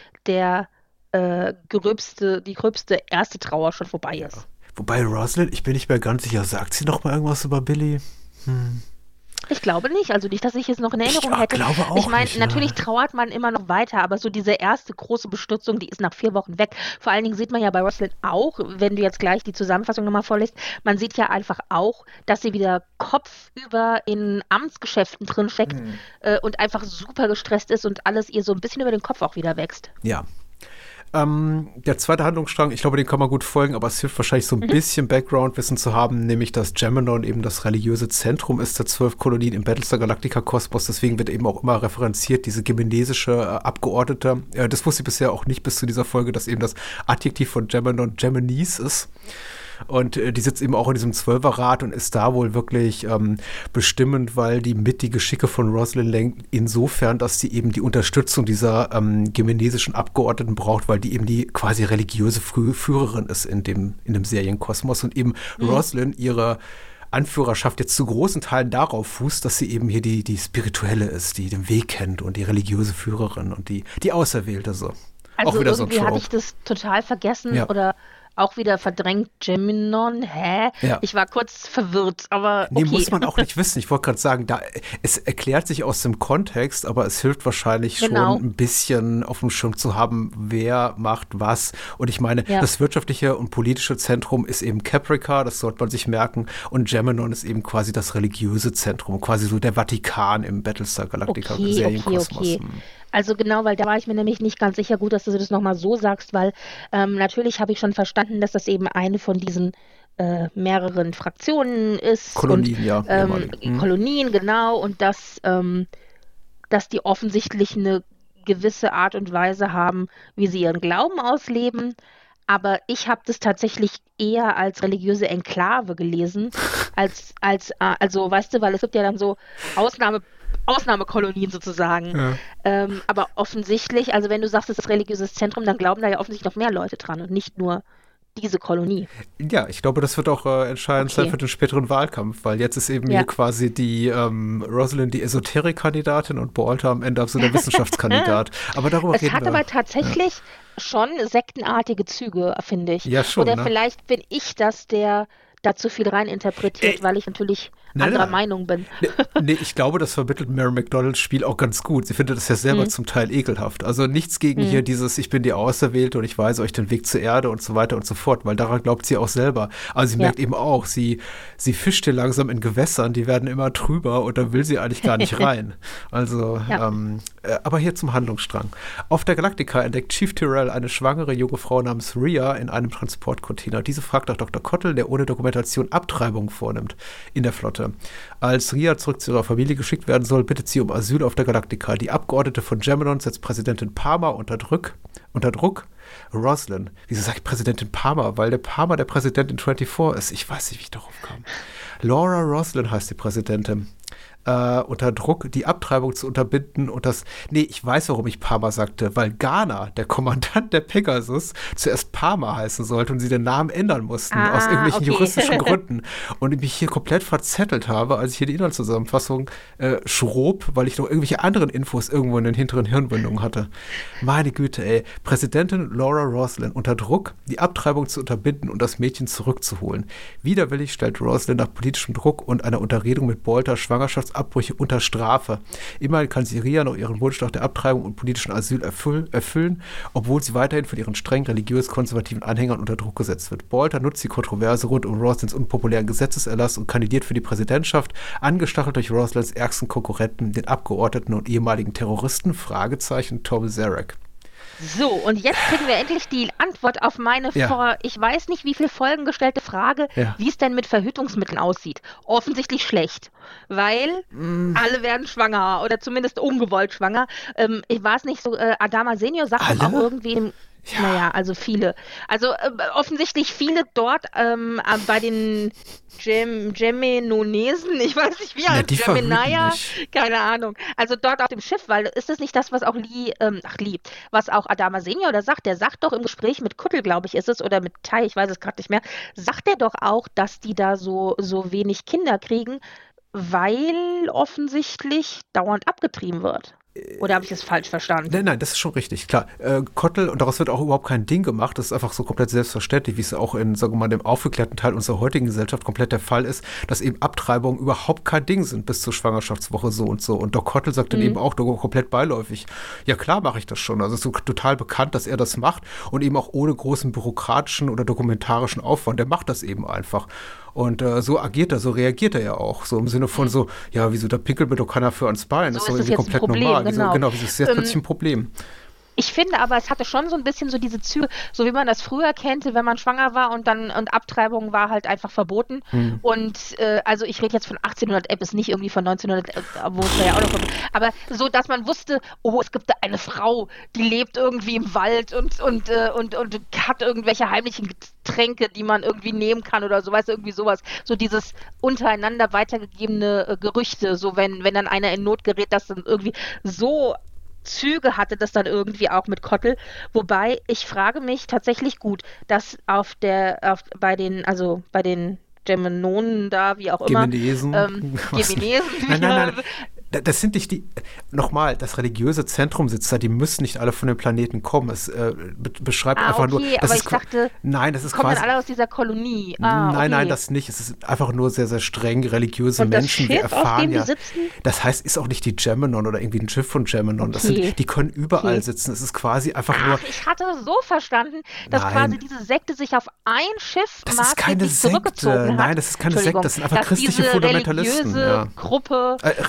die gröbste erste Trauer schon vorbei ist. Ja. Wobei Rosalind, ich bin nicht mehr ganz sicher, sagt sie noch mal irgendwas über Billy? Ich glaube nicht, also nicht, dass ich es noch in Erinnerung hätte. Glaube auch ich meine, nicht, natürlich trauert man immer noch weiter, aber so diese erste große Bestürzung, die ist nach 4 Wochen weg. Vor allen Dingen sieht man ja bei Rosalind auch, wenn du jetzt gleich die Zusammenfassung nochmal vorliest, man sieht ja einfach auch, dass sie wieder kopfüber in Amtsgeschäften drin steckt und einfach super gestresst ist und alles ihr so ein bisschen über den Kopf auch wieder wächst. Ja. Der zweite Handlungsstrang, ich glaube, den kann man gut folgen, aber es hilft wahrscheinlich so ein bisschen Background-Wissen zu haben, nämlich dass Gemenon eben das religiöse Zentrum ist der 12 Kolonien im Battlestar Galactica-Kosmos. Deswegen wird eben auch immer referenziert, diese gemenesische Abgeordnete. Das wusste ich bisher auch nicht bis zu dieser Folge, dass eben das Adjektiv von Gemenon Gemenese ist. Und die sitzt eben auch in diesem 12er-Rat und ist da wohl wirklich bestimmend, weil die mit die Geschicke von Rosalind lenkt, insofern, dass sie eben die Unterstützung dieser gemenesischen Abgeordneten braucht, weil die eben die quasi religiöse Führerin ist in dem Serienkosmos und eben Rosalind ihre Anführerschaft jetzt zu großen Teilen darauf fußt, dass sie eben hier die Spirituelle ist, die den Weg kennt und die religiöse Führerin und die Auserwählte so. Also auch wieder irgendwie so ein hatte ich das total vergessen oder auch wieder verdrängt. Gemenon, hä? Ja. Ich war kurz verwirrt, aber okay. Nee, muss man auch nicht wissen. Ich wollte gerade sagen, es erklärt sich aus dem Kontext, aber es hilft wahrscheinlich schon ein bisschen auf dem Schirm zu haben, wer macht was. Und ich meine, das wirtschaftliche und politische Zentrum ist eben Caprica, das sollte man sich merken. Und Gemenon ist eben quasi das religiöse Zentrum, quasi so der Vatikan im Battlestar Galactica Serienkosmos. Okay. Also genau, weil da war ich mir nämlich nicht ganz sicher, gut, dass du das nochmal so sagst, weil natürlich habe ich schon verstanden, dass das eben eine von diesen mehreren Fraktionen ist. Kolonien, Kolonien, genau, und dass die offensichtlich eine gewisse Art und Weise haben, wie sie ihren Glauben ausleben. aber ich habe das tatsächlich eher als religiöse Enklave gelesen, also weißt du, weil es gibt ja dann so Ausnahmekolonien sozusagen. Ja. Aber offensichtlich, also wenn du sagst, es ist religiöses Zentrum, dann glauben da ja offensichtlich noch mehr Leute dran und nicht nur diese Kolonie. Ja, ich glaube, das wird auch entscheidend sein für den späteren Wahlkampf, weil jetzt ist eben hier quasi die Rosalind die Esoterik-Kandidatin und Bolter am Ende so der Wissenschaftskandidat. Aber darüber reden wir. Es hat aber tatsächlich schon sektenartige Züge, finde ich. Ja, schon. Oder vielleicht bin ich das, der da zu viel reininterpretiert, weil ich natürlich anderer Meinung bin. Nee, ich glaube, das vermittelt Mary McDonalds Spiel auch ganz gut. Sie findet es ja selber zum Teil ekelhaft. Also nichts gegen hier dieses, ich bin die Auserwählte und ich weise euch den Weg zur Erde und so weiter und so fort, weil daran glaubt sie auch selber. Aber sie merkt eben auch, sie fischt hier langsam in Gewässern, die werden immer trüber und da will sie eigentlich gar nicht rein. Also, aber hier zum Handlungsstrang. Auf der Galactica entdeckt Chief Tyrrell eine schwangere junge Frau namens Rhea in einem Transportcontainer. Diese fragt nach Dr. Kottel, der ohne Dokumentation Abtreibung vornimmt in der Flotte. Als Rhea zurück zu ihrer Familie geschickt werden soll, bittet sie um Asyl auf der Galactica. Die Abgeordnete von Geminon setzt Präsidentin Palmer unter Druck. Roslin. Wieso sagt Präsidentin Palmer? Weil der Palmer der Präsident in 24 ist. Ich weiß nicht, wie ich darauf kam. Laura Roslin heißt die Präsidentin. Unter Druck, die Abtreibung zu unterbinden und ich weiß, warum ich Palmer sagte, weil Garner, der Kommandant der Pegasus, zuerst Palmer heißen sollte und sie den Namen ändern mussten, aus irgendwelchen juristischen Gründen. Und ich mich hier komplett verzettelt habe, als ich hier die Inhaltszusammenfassung schrob, weil ich noch irgendwelche anderen Infos irgendwo in den hinteren Hirnwindungen hatte. Meine Güte, ey. Präsidentin Laura Roslin unter Druck, die Abtreibung zu unterbinden und das Mädchen zurückzuholen. Widerwillig stellt Roslin nach politischem Druck und einer Unterredung mit Bolter Schwangerschaftsabbrüche unter Strafe. Immerhin kann sie Rhea noch ihren Wunsch nach der Abtreibung und politischen Asyl erfüllen, obwohl sie weiterhin von ihren streng religiös-konservativen Anhängern unter Druck gesetzt wird. Bolter nutzt die Kontroverse rund um Roslins unpopulären Gesetzeserlass und kandidiert für die Präsidentschaft, angestachelt durch Roslins ärgsten Konkurrenten, den Abgeordneten und ehemaligen Terroristen, Fragezeichen, Tom Zarek. So, und jetzt kriegen wir endlich die Antwort auf meine vor, ich weiß nicht wie viele Folgen gestellte Frage, wie es denn mit Verhütungsmitteln aussieht. Offensichtlich schlecht, weil alle werden schwanger oder zumindest ungewollt schwanger. Ich weiß nicht, so Adama Senior sagt auch irgendwie, naja, also viele. Also offensichtlich viele dort bei den Geminonesen, ich weiß nicht wie, Geminaya, keine Ahnung. Also dort auf dem Schiff, weil ist das nicht das, was auch was auch Adama Senior da sagt? Der sagt doch im Gespräch mit Kuttel, glaube ich, ist es, oder mit Tai, ich weiß es gerade nicht mehr, sagt er doch auch, dass die da so wenig Kinder kriegen, weil offensichtlich dauernd abgetrieben wird. Oder habe ich das falsch verstanden? Nein, das ist schon richtig, klar. Kottel, und daraus wird auch überhaupt kein Ding gemacht, das ist einfach so komplett selbstverständlich, wie es auch in, sagen wir mal, dem aufgeklärten Teil unserer heutigen Gesellschaft komplett der Fall ist, dass eben Abtreibungen überhaupt kein Ding sind bis zur Schwangerschaftswoche so und so. Und Doc Kottel sagt dann eben auch komplett beiläufig, ja klar mache ich das schon. Also es ist so total bekannt, dass er das macht und eben auch ohne großen bürokratischen oder dokumentarischen Aufwand. Der macht das eben einfach. Und so agiert er, so reagiert er ja auch. So im Sinne von so, ja, wieso, da pinkelt mir doch keiner für ans Bein. Das ist doch irgendwie komplett normal. Genau, wieso ist das jetzt plötzlich ein Problem? Ich finde aber, es hatte schon so ein bisschen so diese Züge, so wie man das früher kannte, wenn man schwanger war und Abtreibung war halt einfach verboten. Und also ich rede jetzt von 1811, ist nicht irgendwie von 1900, wo es ja auch noch, aber so, dass man wusste, oh, es gibt da eine Frau, die lebt irgendwie im Wald und hat irgendwelche heimlichen Getränke, die man irgendwie nehmen kann oder so, weißt du, irgendwie sowas. So dieses untereinander weitergegebene Gerüchte, so wenn dann einer in Not gerät, dass dann irgendwie so Züge hatte das dann irgendwie auch mit Kottel, wobei ich frage mich tatsächlich gut, dass bei den Geminonen da, wie auch immer. Geminesen. Nein. Das sind nicht die, nochmal, das religiöse Zentrum sitzt da, die müssen nicht alle von dem Planeten kommen. Es beschreibt einfach nur. Aber ich dachte, das ist kommen quasi. Dann alle aus dieser Kolonie. Nein, das nicht. Es ist einfach nur sehr, sehr streng religiöse und Menschen. Das Schiff, wir erfahren auf dem die sitzen? Das heißt, ist auch nicht die Geminon oder irgendwie ein Schiff von Geminon. Die können überall sitzen. Es ist quasi einfach nur. Ich hatte so verstanden, dass quasi diese Sekte sich auf ein Schiff zurückgezogen hat. Nein, das ist keine Sekte. Das sind einfach christliche Fundamentalisten. Religiöse Gruppe religiöse sich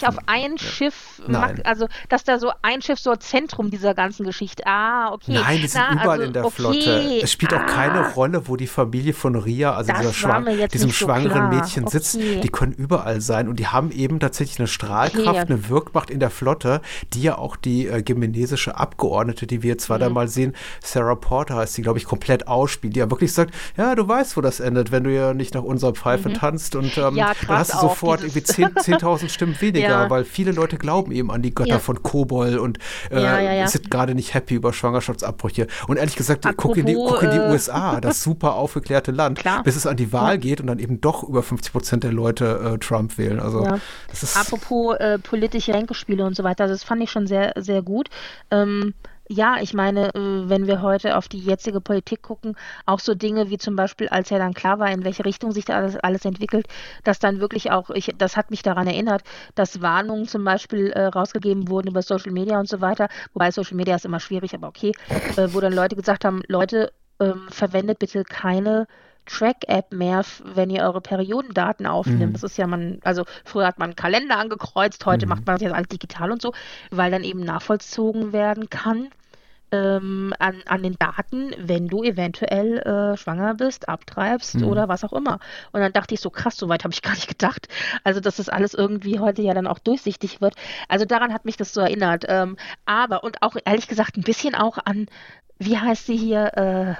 auf ein Schiff, Nein. also dass da so ein Schiff so Zentrum dieser ganzen Geschichte. Ah, okay. Nein, die sind überall in der Flotte. Es spielt auch keine Rolle, wo die Familie von Ria, also diesem schwangeren Mädchen sitzt. Die können überall sein und die haben eben tatsächlich eine Strahlkraft, eine Wirkmacht in der Flotte, die ja auch die gemenesische Abgeordnete, die wir jetzt weiter mal sehen, Sarah Porter heißt die, glaube ich, komplett ausspielt, die ja wirklich sagt, ja, du weißt, wo das endet, wenn du ja nicht nach unserer Pfeife tanzt und dann hast du sofort irgendwie 10.000 Stimmen weniger, weil viele Leute glauben eben an die Götter von Kobol und sind gerade nicht happy über Schwangerschaftsabbrüche. Und ehrlich gesagt, guck in die USA, das super aufgeklärte Land, bis es an die Wahl geht und dann eben doch über 50% der Leute Trump wählen. Also, das ist apropos politische Ränkespiele und so weiter, das fand ich schon sehr, sehr gut. Ja, ich meine, wenn wir heute auf die jetzige Politik gucken, auch so Dinge wie zum Beispiel, als ja dann klar war, in welche Richtung sich da alles entwickelt, dass dann wirklich auch, das hat mich daran erinnert, dass Warnungen zum Beispiel rausgegeben wurden über Social Media und so weiter, wobei Social Media ist immer schwierig, aber okay, wo dann Leute gesagt haben, Leute, verwendet bitte keine Track-App mehr, wenn ihr eure Periodendaten aufnimmt. Das ist ja also früher hat man einen Kalender angekreuzt, heute macht man das jetzt alles digital und so, weil dann eben nachvollzogen werden kann an den Daten, wenn du eventuell schwanger bist, abtreibst oder was auch immer. Und dann dachte ich so, krass, so weit habe ich gar nicht gedacht. Also, dass das alles irgendwie heute ja dann auch durchsichtig wird. Also daran hat mich das so erinnert. Aber, und auch ehrlich gesagt ein bisschen auch an, wie heißt sie hier,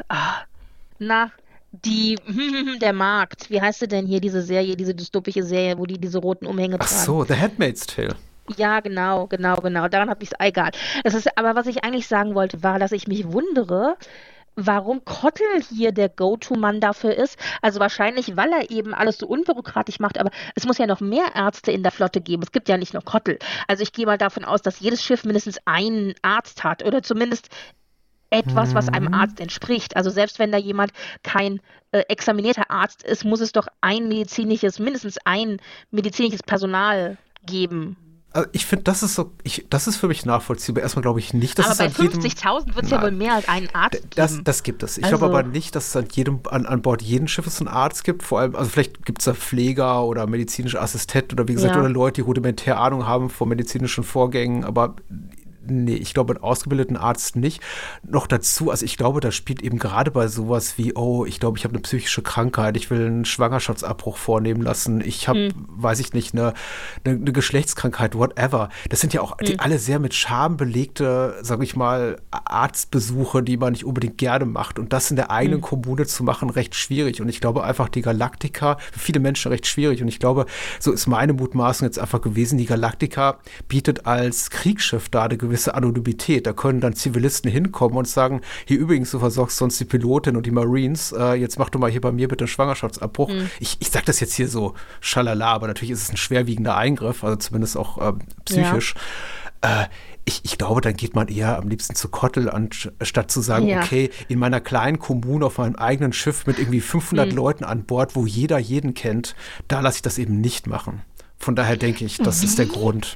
der Markt. Wie heißt sie denn hier, diese Serie, diese dystopische Serie, wo die diese roten Umhänge tragen? Ach so, The Handmaid's Tale. Ja, genau. Daran hat mich egal. Aber was ich eigentlich sagen wollte, war, dass ich mich wundere, warum Kottel hier der Go-To-Mann dafür ist. Also wahrscheinlich, weil er eben alles so unbürokratisch macht, aber es muss ja noch mehr Ärzte in der Flotte geben. Es gibt ja nicht nur Kottel. Also ich gehe mal davon aus, dass jedes Schiff mindestens einen Arzt hat oder zumindest etwas, was einem Arzt entspricht. Also selbst wenn da jemand kein examinierter Arzt ist, muss es doch mindestens ein medizinisches Personal geben. Also ich finde, das ist für mich nachvollziehbar. Erstmal glaube ich nicht, dass aber es bei 50.000 wird es ja wohl mehr als einen Arzt geben. Das gibt es. Ich glaube aber nicht, dass es an Bord jeden Schiffes einen Arzt gibt. Vor allem, also vielleicht gibt es da Pfleger oder medizinische Assistenten oder wie gesagt, oder Leute, die rudimentär Ahnung haben von medizinischen Vorgängen, aber nee, ich glaube, einen ausgebildeten Arzt nicht. Noch dazu, also ich glaube, das spielt eben gerade bei sowas wie, ich glaube, ich habe eine psychische Krankheit, ich will einen Schwangerschaftsabbruch vornehmen lassen, ich habe, weiß ich nicht, eine Geschlechtskrankheit, whatever. Das sind ja auch die alle sehr mit Scham belegte, sage ich mal, Arztbesuche, die man nicht unbedingt gerne macht. Und das in der eigenen Kommune zu machen, recht schwierig. Und ich glaube einfach, die Galaktika, für viele Menschen recht schwierig. Und ich glaube, so ist meine Mutmaßung jetzt einfach gewesen, die Galaktika bietet als Kriegsschiff da eine gewisse Anonymität. Da können dann Zivilisten hinkommen und sagen, hier übrigens, du versorgst sonst die Pilotin und die Marines, jetzt mach du mal hier bei mir bitte einen Schwangerschaftsabbruch. Ich sag das jetzt hier so schalala, aber natürlich ist es ein schwerwiegender Eingriff, also zumindest auch psychisch. Ja. Ich glaube, dann geht man eher am liebsten zu Kottel, anstatt zu sagen, okay, in meiner kleinen Kommune auf meinem eigenen Schiff mit irgendwie 500 Leuten an Bord, wo jeder jeden kennt, da lasse ich das eben nicht machen. Von daher denke ich, das ist der Grund.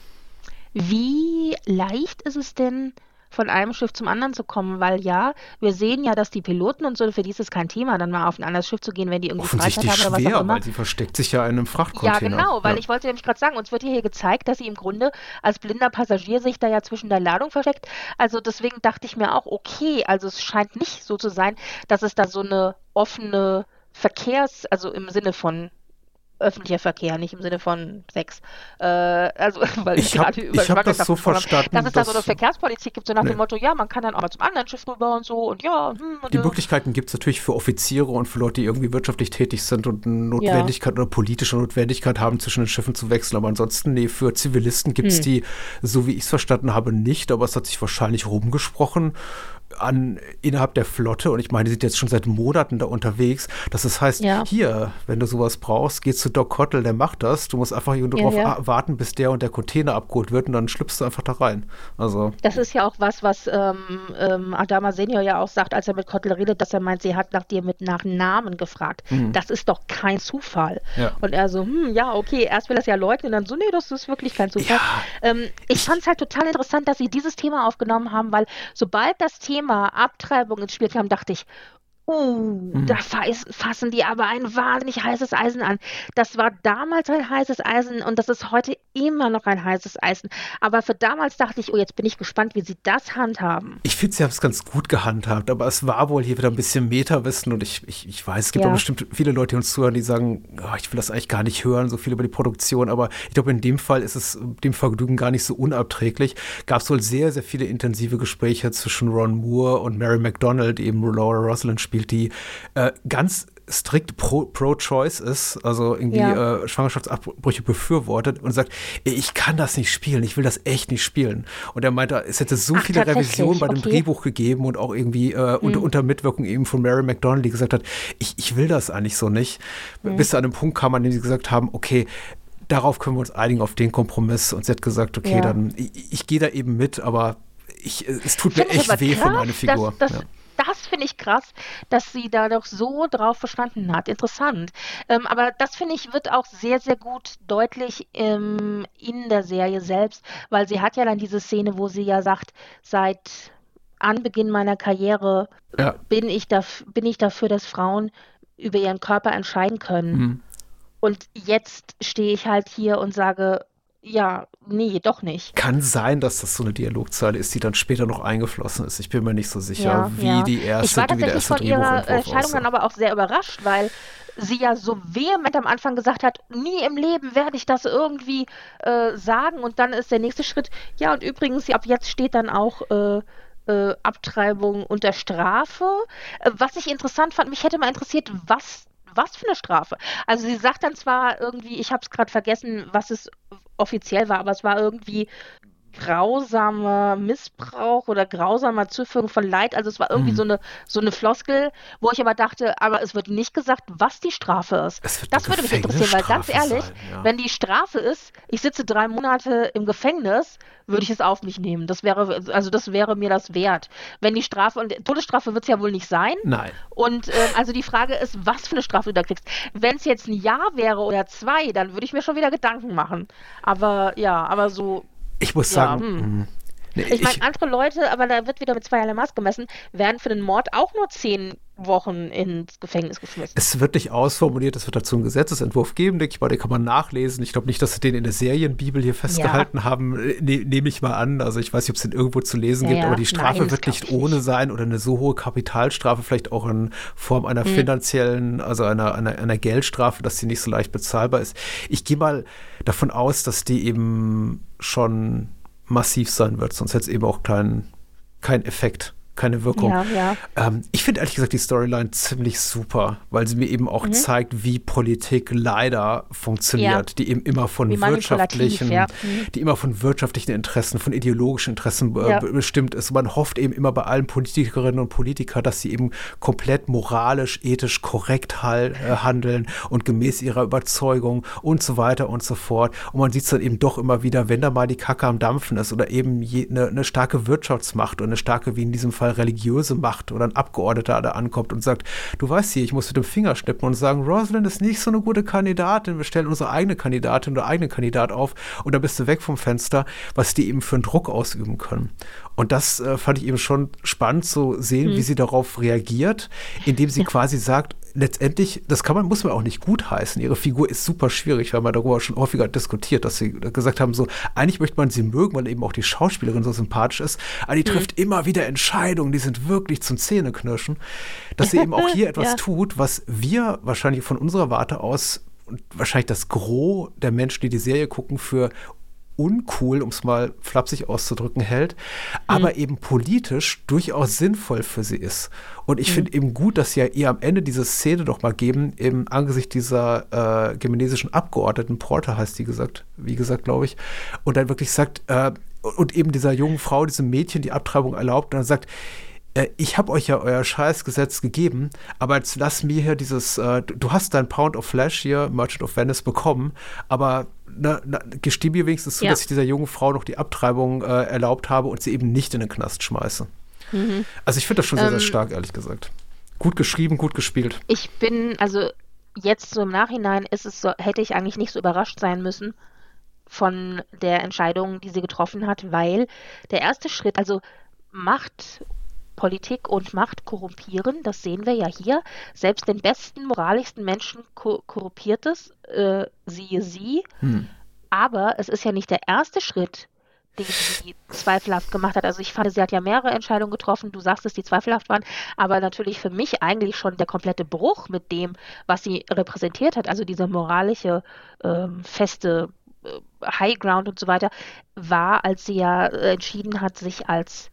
Wie leicht ist es denn, von einem Schiff zum anderen zu kommen? Weil wir sehen ja, dass die Piloten und so, für die ist es kein Thema, dann mal auf ein anderes Schiff zu gehen, wenn die irgendwie Freizeit haben oder was auch immer. Weil sie versteckt sich ja in einem Frachtcontainer. Ja, genau, weil ich wollte nämlich gerade sagen, uns wird hier gezeigt, dass sie im Grunde als blinder Passagier sich da ja zwischen der Ladung versteckt. Also deswegen dachte ich mir auch, okay, also es scheint nicht so zu sein, dass es da so eine offene also im Sinne von öffentlicher Verkehr, nicht im Sinne von Sex. Weil ich habe das so verstanden, dass es da so eine Verkehrspolitik gibt, so nach dem Motto, man kann dann auch mal zum anderen Schiff rüber und so und die Möglichkeiten gibt es natürlich für Offiziere und für Leute, die irgendwie wirtschaftlich tätig sind und eine Notwendigkeit oder politische Notwendigkeit haben, zwischen den Schiffen zu wechseln. Aber ansonsten, für Zivilisten gibt es die, so wie ich es verstanden habe, nicht. Aber es hat sich wahrscheinlich rumgesprochen innerhalb der Flotte, und ich meine, die sind jetzt schon seit Monaten da unterwegs, dass es heißt, hier, wenn du sowas brauchst, geh zu Doc Kottel, der macht das, du musst einfach darauf warten, bis der und der Container abgeholt wird und dann schlüpfst du einfach da rein. Also das ist ja auch was Adama Senior ja auch sagt, als er mit Kottel redet, dass er meint, sie hat nach Namen gefragt. Das ist doch kein Zufall. Ja. Und er so, okay, erst will er es ja leugnen, dann so, nee, das ist wirklich kein Zufall. Ja. Ich fand es halt total interessant, dass sie dieses Thema aufgenommen haben, weil sobald das Thema Abtreibung ins Spiel kam, dachte ich, Da fassen die aber ein wahnsinnig heißes Eisen an. Das war damals ein heißes Eisen und das ist heute immer noch ein heißes Eisen. Aber für damals dachte ich, oh, jetzt bin ich gespannt, wie sie das handhaben. Ich finde, sie haben es ganz gut gehandhabt, aber es war wohl hier wieder ein bisschen Meta-Wissen und ich weiß, es gibt auch bestimmt viele Leute, die uns zuhören, die sagen, oh, ich will das eigentlich gar nicht hören, so viel über die Produktion, aber ich glaube, in dem Fall ist es dem Vergnügen gar nicht so unabträglich. Gab es wohl sehr, sehr viele intensive Gespräche zwischen Ron Moore und Mary McDonnell, die eben Laura Rosalind spielt, die ganz strikt pro-choice ist, also irgendwie Schwangerschaftsabbrüche befürwortet und sagt, ich kann das nicht spielen, ich will das echt nicht spielen. Und er meinte, es hätte so viele Revisionen bei dem Drehbuch gegeben und auch irgendwie unter Mitwirkung eben von Mary McDonnell, die gesagt hat, ich will das eigentlich so nicht. Bis zu einem Punkt kam, an dem sie gesagt haben, okay, darauf können wir uns einigen, auf den Kompromiss. Und sie hat gesagt, okay, dann ich gehe da eben mit, aber es tut mir echt weh für meine Figur. Das finde ich krass, dass sie da doch so drauf bestanden hat. Interessant. Aber das, finde ich, wird auch sehr, sehr gut deutlich in der Serie selbst, weil sie hat ja dann diese Szene, wo sie ja sagt, seit Anbeginn meiner Karriere bin ich dafür, dass Frauen über ihren Körper entscheiden können. Und jetzt stehe ich halt hier und sage, ja, nee, doch nicht. Kann sein, dass das so eine Dialogzeile ist, die dann später noch eingeflossen ist. Ich bin mir nicht so sicher, wie die erste Ich war tatsächlich von ihrer Entscheidung dann aber auch sehr überrascht, weil sie ja so vehement am Anfang gesagt hat, nie im Leben werde ich das irgendwie sagen. Und dann ist der nächste Schritt, ja, und übrigens, ab jetzt steht dann auch Abtreibung unter Strafe. Was ich interessant fand, mich hätte mal interessiert, was für eine Strafe? Also sie sagt dann zwar irgendwie, ich habe es gerade vergessen, was es offiziell war, aber es war irgendwie grausamer Missbrauch oder grausamer Zufügung von Leid. Also es war irgendwie so eine Floskel, wo ich aber dachte, aber es wird nicht gesagt, was die Strafe ist. Das würde mich interessieren, weil ganz ehrlich, wenn die Strafe ist, ich sitze 3 Monate im Gefängnis, würde ich es auf mich nehmen. Das wäre mir das wert. Wenn die Strafe, und Todesstrafe wird es ja wohl nicht sein. Nein. Und also die Frage ist, was für eine Strafe du da kriegst. Wenn es jetzt ein Jahr wäre oder 2, dann würde ich mir schon wieder Gedanken machen. Aber so. Ich muss sagen, ich meine, andere Leute, aber da wird wieder mit zweierlei Maß gemessen, werden für den Mord auch nur 10 Wochen ins Gefängnis geschmissen. Es wird nicht ausformuliert, es wird dazu einen Gesetzesentwurf geben, denke ich mal, den kann man nachlesen. Ich glaube nicht, dass sie den in der Serienbibel hier festgehalten haben, nehme ich mal an. Also ich weiß nicht, ob es den irgendwo zu lesen gibt, aber die Strafe wird nicht ohne sein oder eine so hohe Kapitalstrafe, vielleicht auch in Form einer finanziellen, also einer Geldstrafe, dass sie nicht so leicht bezahlbar ist. Ich gehe mal davon aus, dass die eben schon massiv sein wird, sonst hätte es eben auch keinen Effekt, keine Wirkung. Ich finde ehrlich gesagt die Storyline ziemlich super, weil sie mir eben auch zeigt, wie Politik leider funktioniert, die eben immer von wirtschaftlichen Interessen, von ideologischen Interessen bestimmt ist. Man hofft eben immer bei allen Politikerinnen und Politikern, dass sie eben komplett moralisch, ethisch korrekt handeln und gemäß ihrer Überzeugung und so weiter und so fort. Und man sieht es dann eben doch immer wieder, wenn da mal die Kacke am Dampfen ist oder eben eine starke Wirtschaftsmacht und eine starke, wie in diesem Fall religiöse Macht oder ein Abgeordneter da ankommt und sagt, du weißt hier, ich muss mit dem Finger schnippen und sagen, Rosalind ist nicht so eine gute Kandidatin, wir stellen unsere eigene Kandidatin oder eigenen Kandidat auf und dann bist du weg vom Fenster, was die eben für einen Druck ausüben können. Und das fand ich eben schon spannend zu sehen, wie sie darauf reagiert, indem sie quasi sagt, letztendlich, muss man auch nicht gutheißen. Ihre Figur ist super schwierig, weil man darüber schon häufiger diskutiert, dass sie gesagt haben, so, eigentlich möchte man sie mögen, weil eben auch die Schauspielerin so sympathisch ist, aber die trifft immer wieder Entscheidungen, die sind wirklich zum Zähneknirschen, dass sie eben auch hier etwas tut, was wir wahrscheinlich von unserer Warte aus und wahrscheinlich das Gros der Menschen, die die Serie gucken, für uncool, um es mal flapsig auszudrücken, hält, aber eben politisch durchaus sinnvoll für sie ist. Und ich finde eben gut, dass sie ja ihr am Ende diese Szene doch mal geben, im Angesicht dieser gamenesischen Abgeordneten, Porter heißt die wie gesagt, glaube ich, und dann wirklich sagt, und eben dieser jungen Frau, diesem Mädchen die Abtreibung erlaubt und dann sagt, ich habe euch ja euer Scheißgesetz gegeben, aber jetzt lass mir hier du hast dein Pound of Flesh hier, Merchant of Venice, bekommen, aber gesteh mir wenigstens zu, dass ich dieser jungen Frau noch die Abtreibung erlaubt habe und sie eben nicht in den Knast schmeiße. Also ich finde das schon sehr, sehr stark, ehrlich gesagt. Gut geschrieben, gut gespielt. Ich bin, also jetzt so im Nachhinein ist es so, hätte ich eigentlich nicht so überrascht sein müssen von der Entscheidung, die sie getroffen hat, weil der erste Schritt, also Politik und Macht korrumpieren, das sehen wir ja hier. Selbst den besten, moralischsten Menschen korrumpiert es, siehe sie. Aber es ist ja nicht der erste Schritt, den sie zweifelhaft gemacht hat. Also ich fand, sie hat ja mehrere Entscheidungen getroffen, du sagst es, die zweifelhaft waren, aber natürlich für mich eigentlich schon der komplette Bruch mit dem, was sie repräsentiert hat, also dieser moralische, feste High Ground und so weiter, war, als sie ja entschieden hat, sich als,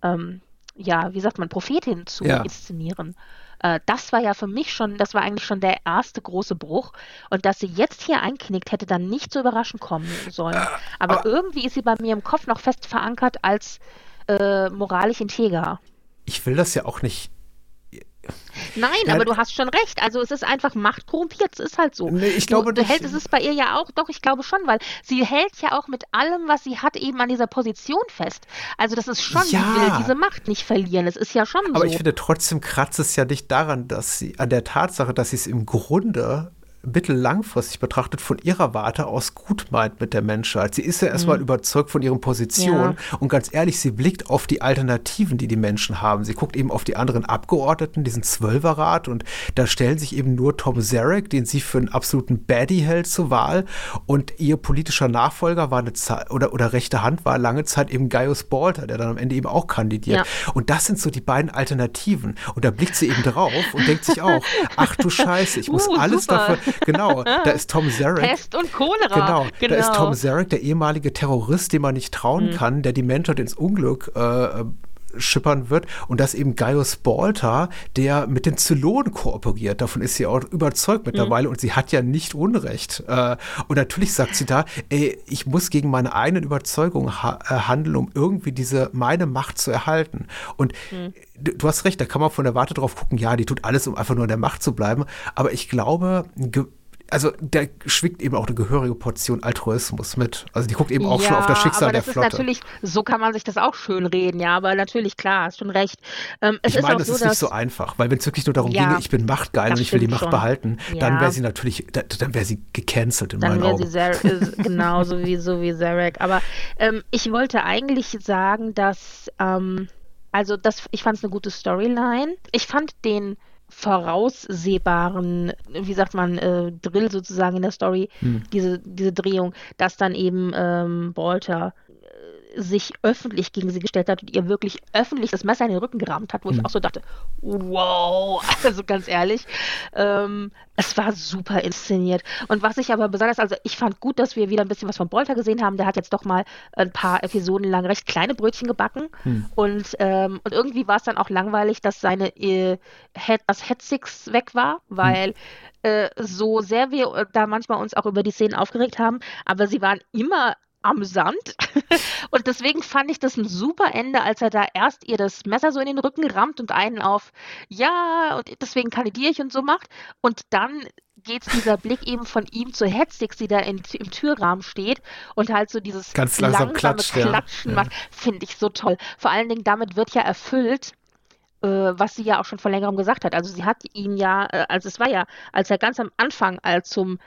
wie sagt man, Prophetin zu inszenieren. Das war ja für mich schon, das war eigentlich schon der erste große Bruch. Und dass sie jetzt hier einknickt, hätte dann nicht so überraschend kommen sollen. Aber irgendwie ist sie bei mir im Kopf noch fest verankert als moralisch integer. Ich will das ja auch nicht. Nein, aber du hast schon recht. Also es ist einfach Macht korrumpiert. Es ist halt so. Nee, ich glaube du hältst, es ist bei ihr ja auch, doch, ich glaube schon, weil sie hält ja auch mit allem, was sie hat, eben an dieser Position fest. Also das ist schon, sie will diese Macht nicht verlieren. Es ist ja schon so. Aber ich finde trotzdem kratzt es ja nicht daran, dass sie, an der Tatsache, dass sie es im Grunde mittellangfristig betrachtet von ihrer Warte aus gut meint mit der Menschheit. Sie ist ja erstmal überzeugt von ihren Positionen und ganz ehrlich, sie blickt auf die Alternativen, die die Menschen haben. Sie guckt eben auf die anderen Abgeordneten, diesen Zwölferrat, und da stellen sich eben nur Tom Zarek, den sie für einen absoluten Baddie hält, zur Wahl, und ihr politischer Nachfolger war eine Zeit, oder rechte Hand war lange Zeit eben Gaius Balter, der dann am Ende eben auch kandidiert. Ja. Und das sind so die beiden Alternativen. Und da blickt sie eben drauf und denkt sich auch, ach du Scheiße, ich muss alles super. dafür. Genau, da ist Tom Zarek. Pest und Cholera. Genau, da ist Tom Zarek, der ehemalige Terrorist, dem man nicht trauen kann, der die Menschheit ins Unglück schippern wird. Und das eben Gaius Balter, der mit den Zylonen kooperiert. Davon ist sie auch überzeugt mittlerweile. Und sie hat ja nicht Unrecht. Und natürlich sagt sie da, ich muss gegen meine eigenen Überzeugungen handeln, um irgendwie meine Macht zu erhalten. Und du hast recht, da kann man von der Warte drauf gucken, ja, die tut alles, um einfach nur in der Macht zu bleiben. Aber ich glaube, also da schwingt eben auch eine gehörige Portion Altruismus mit. Also die guckt eben auch schon auf das Schicksal der Flotte. Aber das ist natürlich, so kann man sich das auch schön reden, ja, aber natürlich, klar, hast schon recht. Ich meine, das ist nicht so einfach, weil wenn es wirklich nur darum ginge, ich bin machtgeil und ich will die Macht behalten, dann wäre sie natürlich, dann wäre sie gecancelt in meinen Augen. Dann wäre sie genau so wie Zarek. Aber ich wollte eigentlich sagen, dass, ich fand es eine gute Storyline. Ich fand den voraussehbaren, wie sagt man, Drill sozusagen in der Story, diese Drehung, dass dann eben Balter sich öffentlich gegen sie gestellt hat und ihr wirklich öffentlich das Messer in den Rücken gerammt hat, wo ich auch so dachte, wow, also ganz ehrlich, es war super inszeniert. Und was ich aber besonders, also ich fand gut, dass wir wieder ein bisschen was von Balter gesehen haben, der hat jetzt doch mal ein paar Episoden lang recht kleine Brötchen gebacken und irgendwie war es dann auch langweilig, dass seine Headsix weg war, weil so sehr wir da manchmal uns auch über die Szenen aufgeregt haben, aber sie waren immer amüsant. Und deswegen fand ich das ein super Ende, als er da erst ihr das Messer so in den Rücken rammt und einen auf, ja, und deswegen kandidiere ich und so macht. Und dann geht dieser Blick eben von ihm zur Hetzix, die da im Türrahmen steht und halt so dieses ganz langsame Klatschen macht, finde ich so toll. Vor allen Dingen, damit wird ja erfüllt, was sie ja auch schon vor längerem gesagt hat. Also sie hat ihn ja, als er ganz am Anfang zum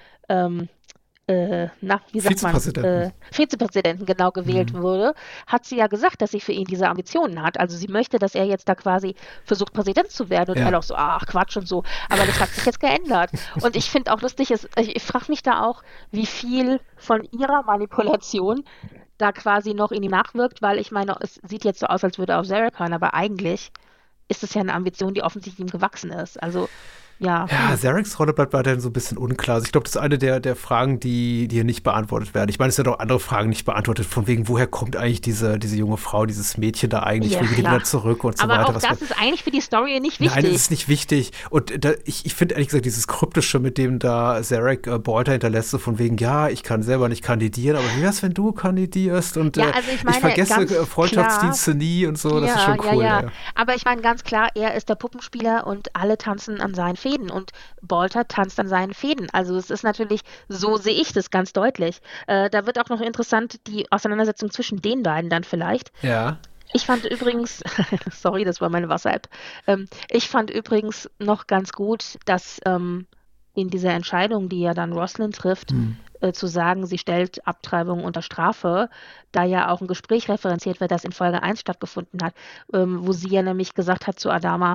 Vizepräsidenten genau gewählt wurde, hat sie ja gesagt, dass sie für ihn diese Ambitionen hat. Also sie möchte, dass er jetzt da quasi versucht, Präsident zu werden. Und er auch so, ach Quatsch und so. Aber das hat sich jetzt geändert. Und ich finde auch lustig, ich frage mich da auch, wie viel von ihrer Manipulation da quasi noch in ihm nachwirkt, weil ich meine, es sieht jetzt so aus, als würde er auf Zarek hören, aber eigentlich ist es ja eine Ambition, die offensichtlich ihm gewachsen ist. Also ja, Zareks Rolle bleibt weiterhin so ein bisschen unklar. Also ich glaube, das ist eine der Fragen, die hier nicht beantwortet werden. Ich meine, es sind auch andere Fragen nicht beantwortet, von wegen, woher kommt eigentlich diese junge Frau, dieses Mädchen da eigentlich, wie geht die wieder zurück und so weiter. Aber auch das ist eigentlich für die Story nicht wichtig. Nein, das ist nicht wichtig. Und ich finde ehrlich gesagt, dieses Kryptische, mit dem da Zarek Balter hinterlässt, so von wegen, ja, ich kann selber nicht kandidieren, aber wie wär's, wenn du kandidierst? Und also ich meine, ich vergesse Freundschaftsdienste nie und so, das ist schon cool. Ja. Aber ich meine, ganz klar, er ist der Puppenspieler und alle tanzen an seinen Fäden und Balter tanzt an seinen Fäden. Also es ist natürlich, so sehe ich das ganz deutlich. Da wird auch noch interessant die Auseinandersetzung zwischen den beiden dann vielleicht. Ja. Ich fand übrigens, sorry, das war meine Wasser-App, ich fand übrigens noch ganz gut, dass in dieser Entscheidung, die ja dann Roslin trifft, zu sagen, sie stellt Abtreibung unter Strafe, da ja auch ein Gespräch referenziert wird, das in Folge 1 stattgefunden hat, wo sie ja nämlich gesagt hat zu Adama,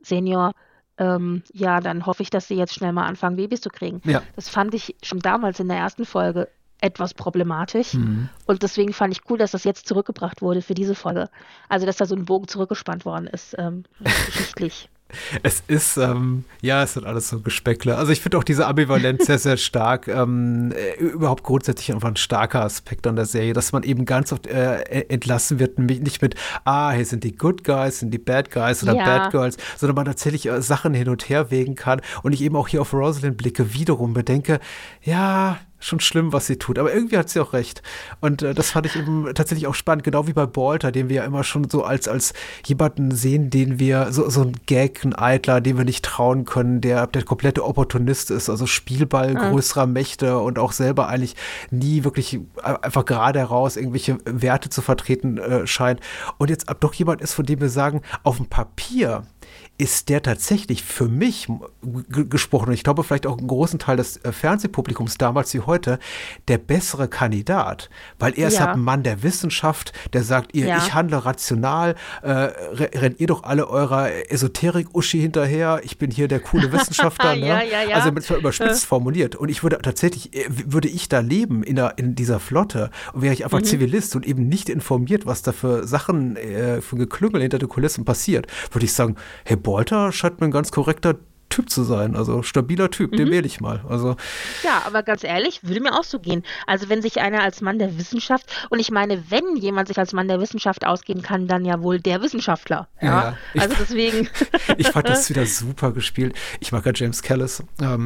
Senior, ja, dann hoffe ich, dass sie jetzt schnell mal anfangen, Babys zu kriegen. Ja. Das fand ich schon damals in der ersten Folge etwas problematisch. Mhm. Und deswegen fand ich cool, dass das jetzt zurückgebracht wurde für diese Folge. Also, dass da so ein Bogen zurückgespannt worden ist, geschichtlich. Es ist, es sind alles so Gespeckle. Also ich finde auch diese Ambivalenz sehr, sehr stark. Überhaupt grundsätzlich einfach ein starker Aspekt an der Serie, dass man eben ganz oft entlassen wird, nicht mit, hier sind die Good Guys, sind die Bad Guys oder Bad Girls, sondern man tatsächlich Sachen hin und her wägen kann. Und ich eben auch hier auf Rosalind blicke, wiederum bedenke, ja, schon schlimm, was sie tut. Aber irgendwie hat sie auch recht. Und das fand ich eben tatsächlich auch spannend, genau wie bei Balter, den wir ja immer schon so als jemanden sehen, den wir, so ein Gag, ein Eitler, dem wir nicht trauen können, der komplette Opportunist ist, also Spielball größerer Mächte und auch selber eigentlich nie wirklich einfach gerade heraus irgendwelche Werte zu vertreten scheint. Und jetzt doch jemand ist, von dem wir sagen, auf dem Papier ist der tatsächlich für mich gesprochen, und ich glaube vielleicht auch einen großen Teil des Fernsehpublikums damals wie heute, der bessere Kandidat. Weil er ist halt ein Mann der Wissenschaft, der sagt, ich handle rational, rennt ihr doch alle eurer Esoterik-Uschi hinterher, ich bin hier der coole Wissenschaftler. Ne? Also das war überspitzt formuliert. Und ich würde ich da leben in dieser Flotte, und wäre ich einfach Zivilist und eben nicht informiert, was da für Sachen, für Geklüngel hinter den Kulissen passiert, würde ich sagen, hey, Balter scheint mir ein ganz korrekter Typ zu sein, also stabiler Typ, den wähle ich mal. Also. Ja, aber ganz ehrlich, würde mir auch so gehen. Also wenn sich einer als Mann der Wissenschaft, und ich meine, wenn jemand sich als Mann der Wissenschaft ausgeben kann, dann ja wohl der Wissenschaftler. Ja. Also deswegen. Ich fand das wieder super gespielt. Ich mag ja James Callis.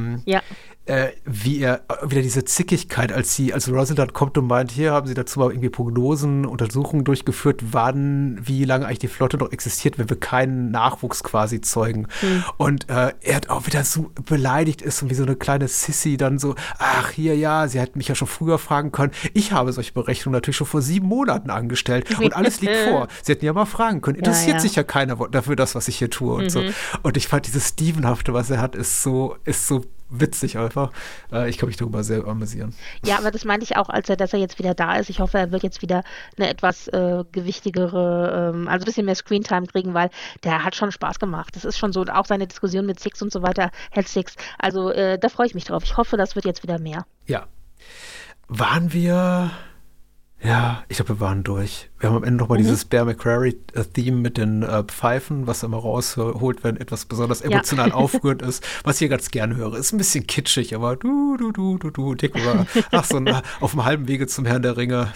Wie er wieder diese Zickigkeit, als Rosalind kommt und meint, hier haben sie dazu mal irgendwie Prognosen, Untersuchungen durchgeführt, wie lange eigentlich die Flotte noch existiert, wenn wir keinen Nachwuchs quasi zeugen. Und er hat auch wieder so beleidigt ist und wie so eine kleine Sissy dann so, sie hätten mich ja schon früher fragen können. Ich habe solche Berechnungen natürlich schon vor 7 Monaten angestellt und alles liegt vor. Sie hätten ja mal fragen können. Interessiert sich ja keiner dafür, was ich hier tue und so. Und ich fand dieses Stevenhafte, was er hat, ist so witzig einfach. Ich kann mich darüber sehr amüsieren. Ja, aber das meinte ich auch, dass er jetzt wieder da ist. Ich hoffe, er wird jetzt wieder eine etwas gewichtigere, also ein bisschen mehr Screentime kriegen, weil der hat schon Spaß gemacht. Das ist schon so, auch seine Diskussion mit Six und so weiter, Hell Six. Also da freue ich mich drauf. Ich hoffe, das wird jetzt wieder mehr. Ja. Waren wir... Ja, ich glaube, wir waren durch. Wir haben am Ende nochmal dieses Bear McCreary-Theme mit den Pfeifen, was immer rausholt, wenn etwas besonders emotional aufgerührt ist, was ich hier ganz gerne höre. Ist ein bisschen kitschig, aber Dick war, auf dem halben Wege zum Herrn der Ringe.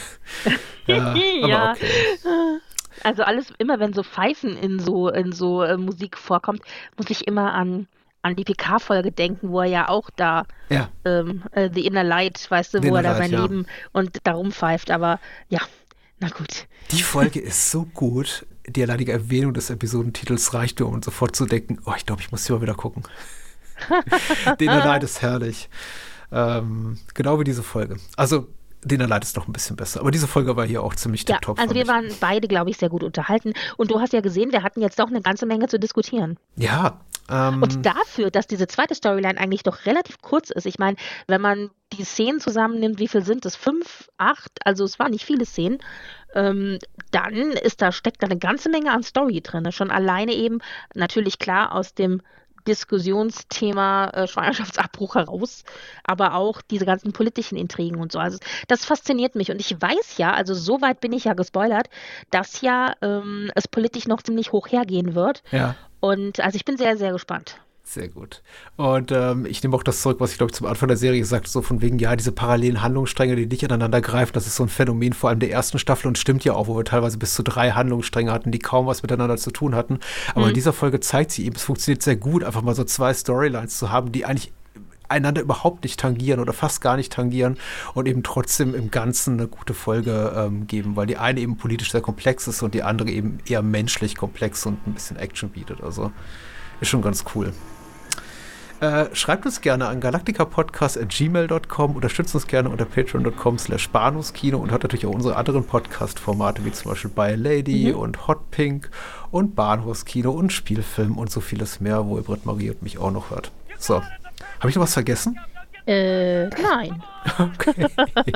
Aber okay. Also alles, immer wenn so Pfeifen in so Musik vorkommt, muss ich immer an die PK-Folge denken, wo er ja auch da The Inner Light, weißt du, wo er da sein Leben und darum pfeift, aber ja, na gut. Die Folge ist so gut, die alleinige Erwähnung des Episodentitels reicht mir, um sofort zu denken, ich glaube, ich muss hier mal wieder gucken. The Inner Light ist herrlich. Genau wie diese Folge. Also, The Inner Light ist noch ein bisschen besser, aber diese Folge war hier auch ziemlich tipptopp. Also wir waren beide, glaube ich, sehr gut unterhalten und du hast ja gesehen, wir hatten jetzt doch eine ganze Menge zu diskutieren. Ja. Und dafür, dass diese zweite Storyline eigentlich doch relativ kurz ist, ich meine, wenn man die Szenen zusammennimmt, wie viel sind es? 5, 8? Also es waren nicht viele Szenen. Dann steckt da eine ganze Menge an Story drin. Schon alleine eben, natürlich klar aus dem Diskussionsthema Schwangerschaftsabbruch heraus, aber auch diese ganzen politischen Intrigen und so. Also das fasziniert mich und ich weiß ja, also so weit bin ich ja gespoilert, dass es politisch noch ziemlich hoch hergehen wird. Ja. Und also ich bin sehr, sehr gespannt. Sehr gut. Und ich nehme auch das zurück, was ich glaube ich zum Anfang der Serie gesagt habe, so von wegen, diese parallelen Handlungsstränge, die nicht ineinander greifen, das ist so ein Phänomen vor allem der ersten Staffel und stimmt ja auch, wo wir teilweise bis zu 3 Handlungsstränge hatten, die kaum was miteinander zu tun hatten. Aber in dieser Folge zeigt sie eben, es funktioniert sehr gut, einfach mal so 2 Storylines zu haben, die eigentlich einander überhaupt nicht tangieren oder fast gar nicht tangieren und eben trotzdem im Ganzen eine gute Folge geben, weil die eine eben politisch sehr komplex ist und die andere eben eher menschlich komplex und ein bisschen Action bietet. Also ist schon ganz cool. Schreibt uns gerne an galacticapodcast@gmail.com, unterstützt uns gerne unter patreon.com/bahnhofskino und hört natürlich auch unsere anderen Podcast-Formate, wie zum Beispiel By Lady und Hot Pink und Bahnhofskino und Spielfilm und so vieles mehr, wo ihr Britt Marie und mich auch noch hört. So, habe ich noch was vergessen? Nein. Okay.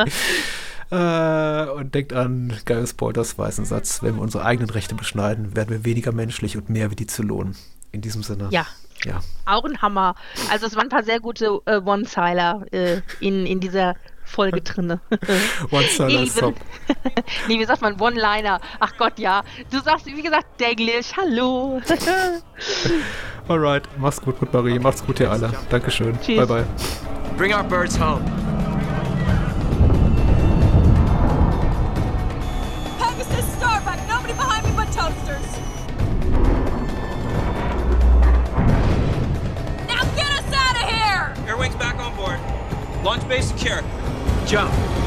Und denkt an Gaius Balters weißen Satz, wenn wir unsere eigenen Rechte beschneiden, werden wir weniger menschlich und mehr wie die Zylonen. In diesem Sinne. Ja. Ja. Auch ein Hammer. Also es waren ein paar sehr gute One-Siler in dieser Folge drinne. One-Siler ist top. Nee, wie sagt man? One-Liner. Ach Gott, ja. Du sagst, wie gesagt, Denglisch. Hallo. Alright. Mach's gut, Marie. Macht's gut, ihr alle. Dankeschön. Tschüss. Bye, bye. Bring our birds home. Pegasus, Starbuck, nobody behind me but toasters. Now get us out of here! Air wing's back on board. Launch base secure. Jump.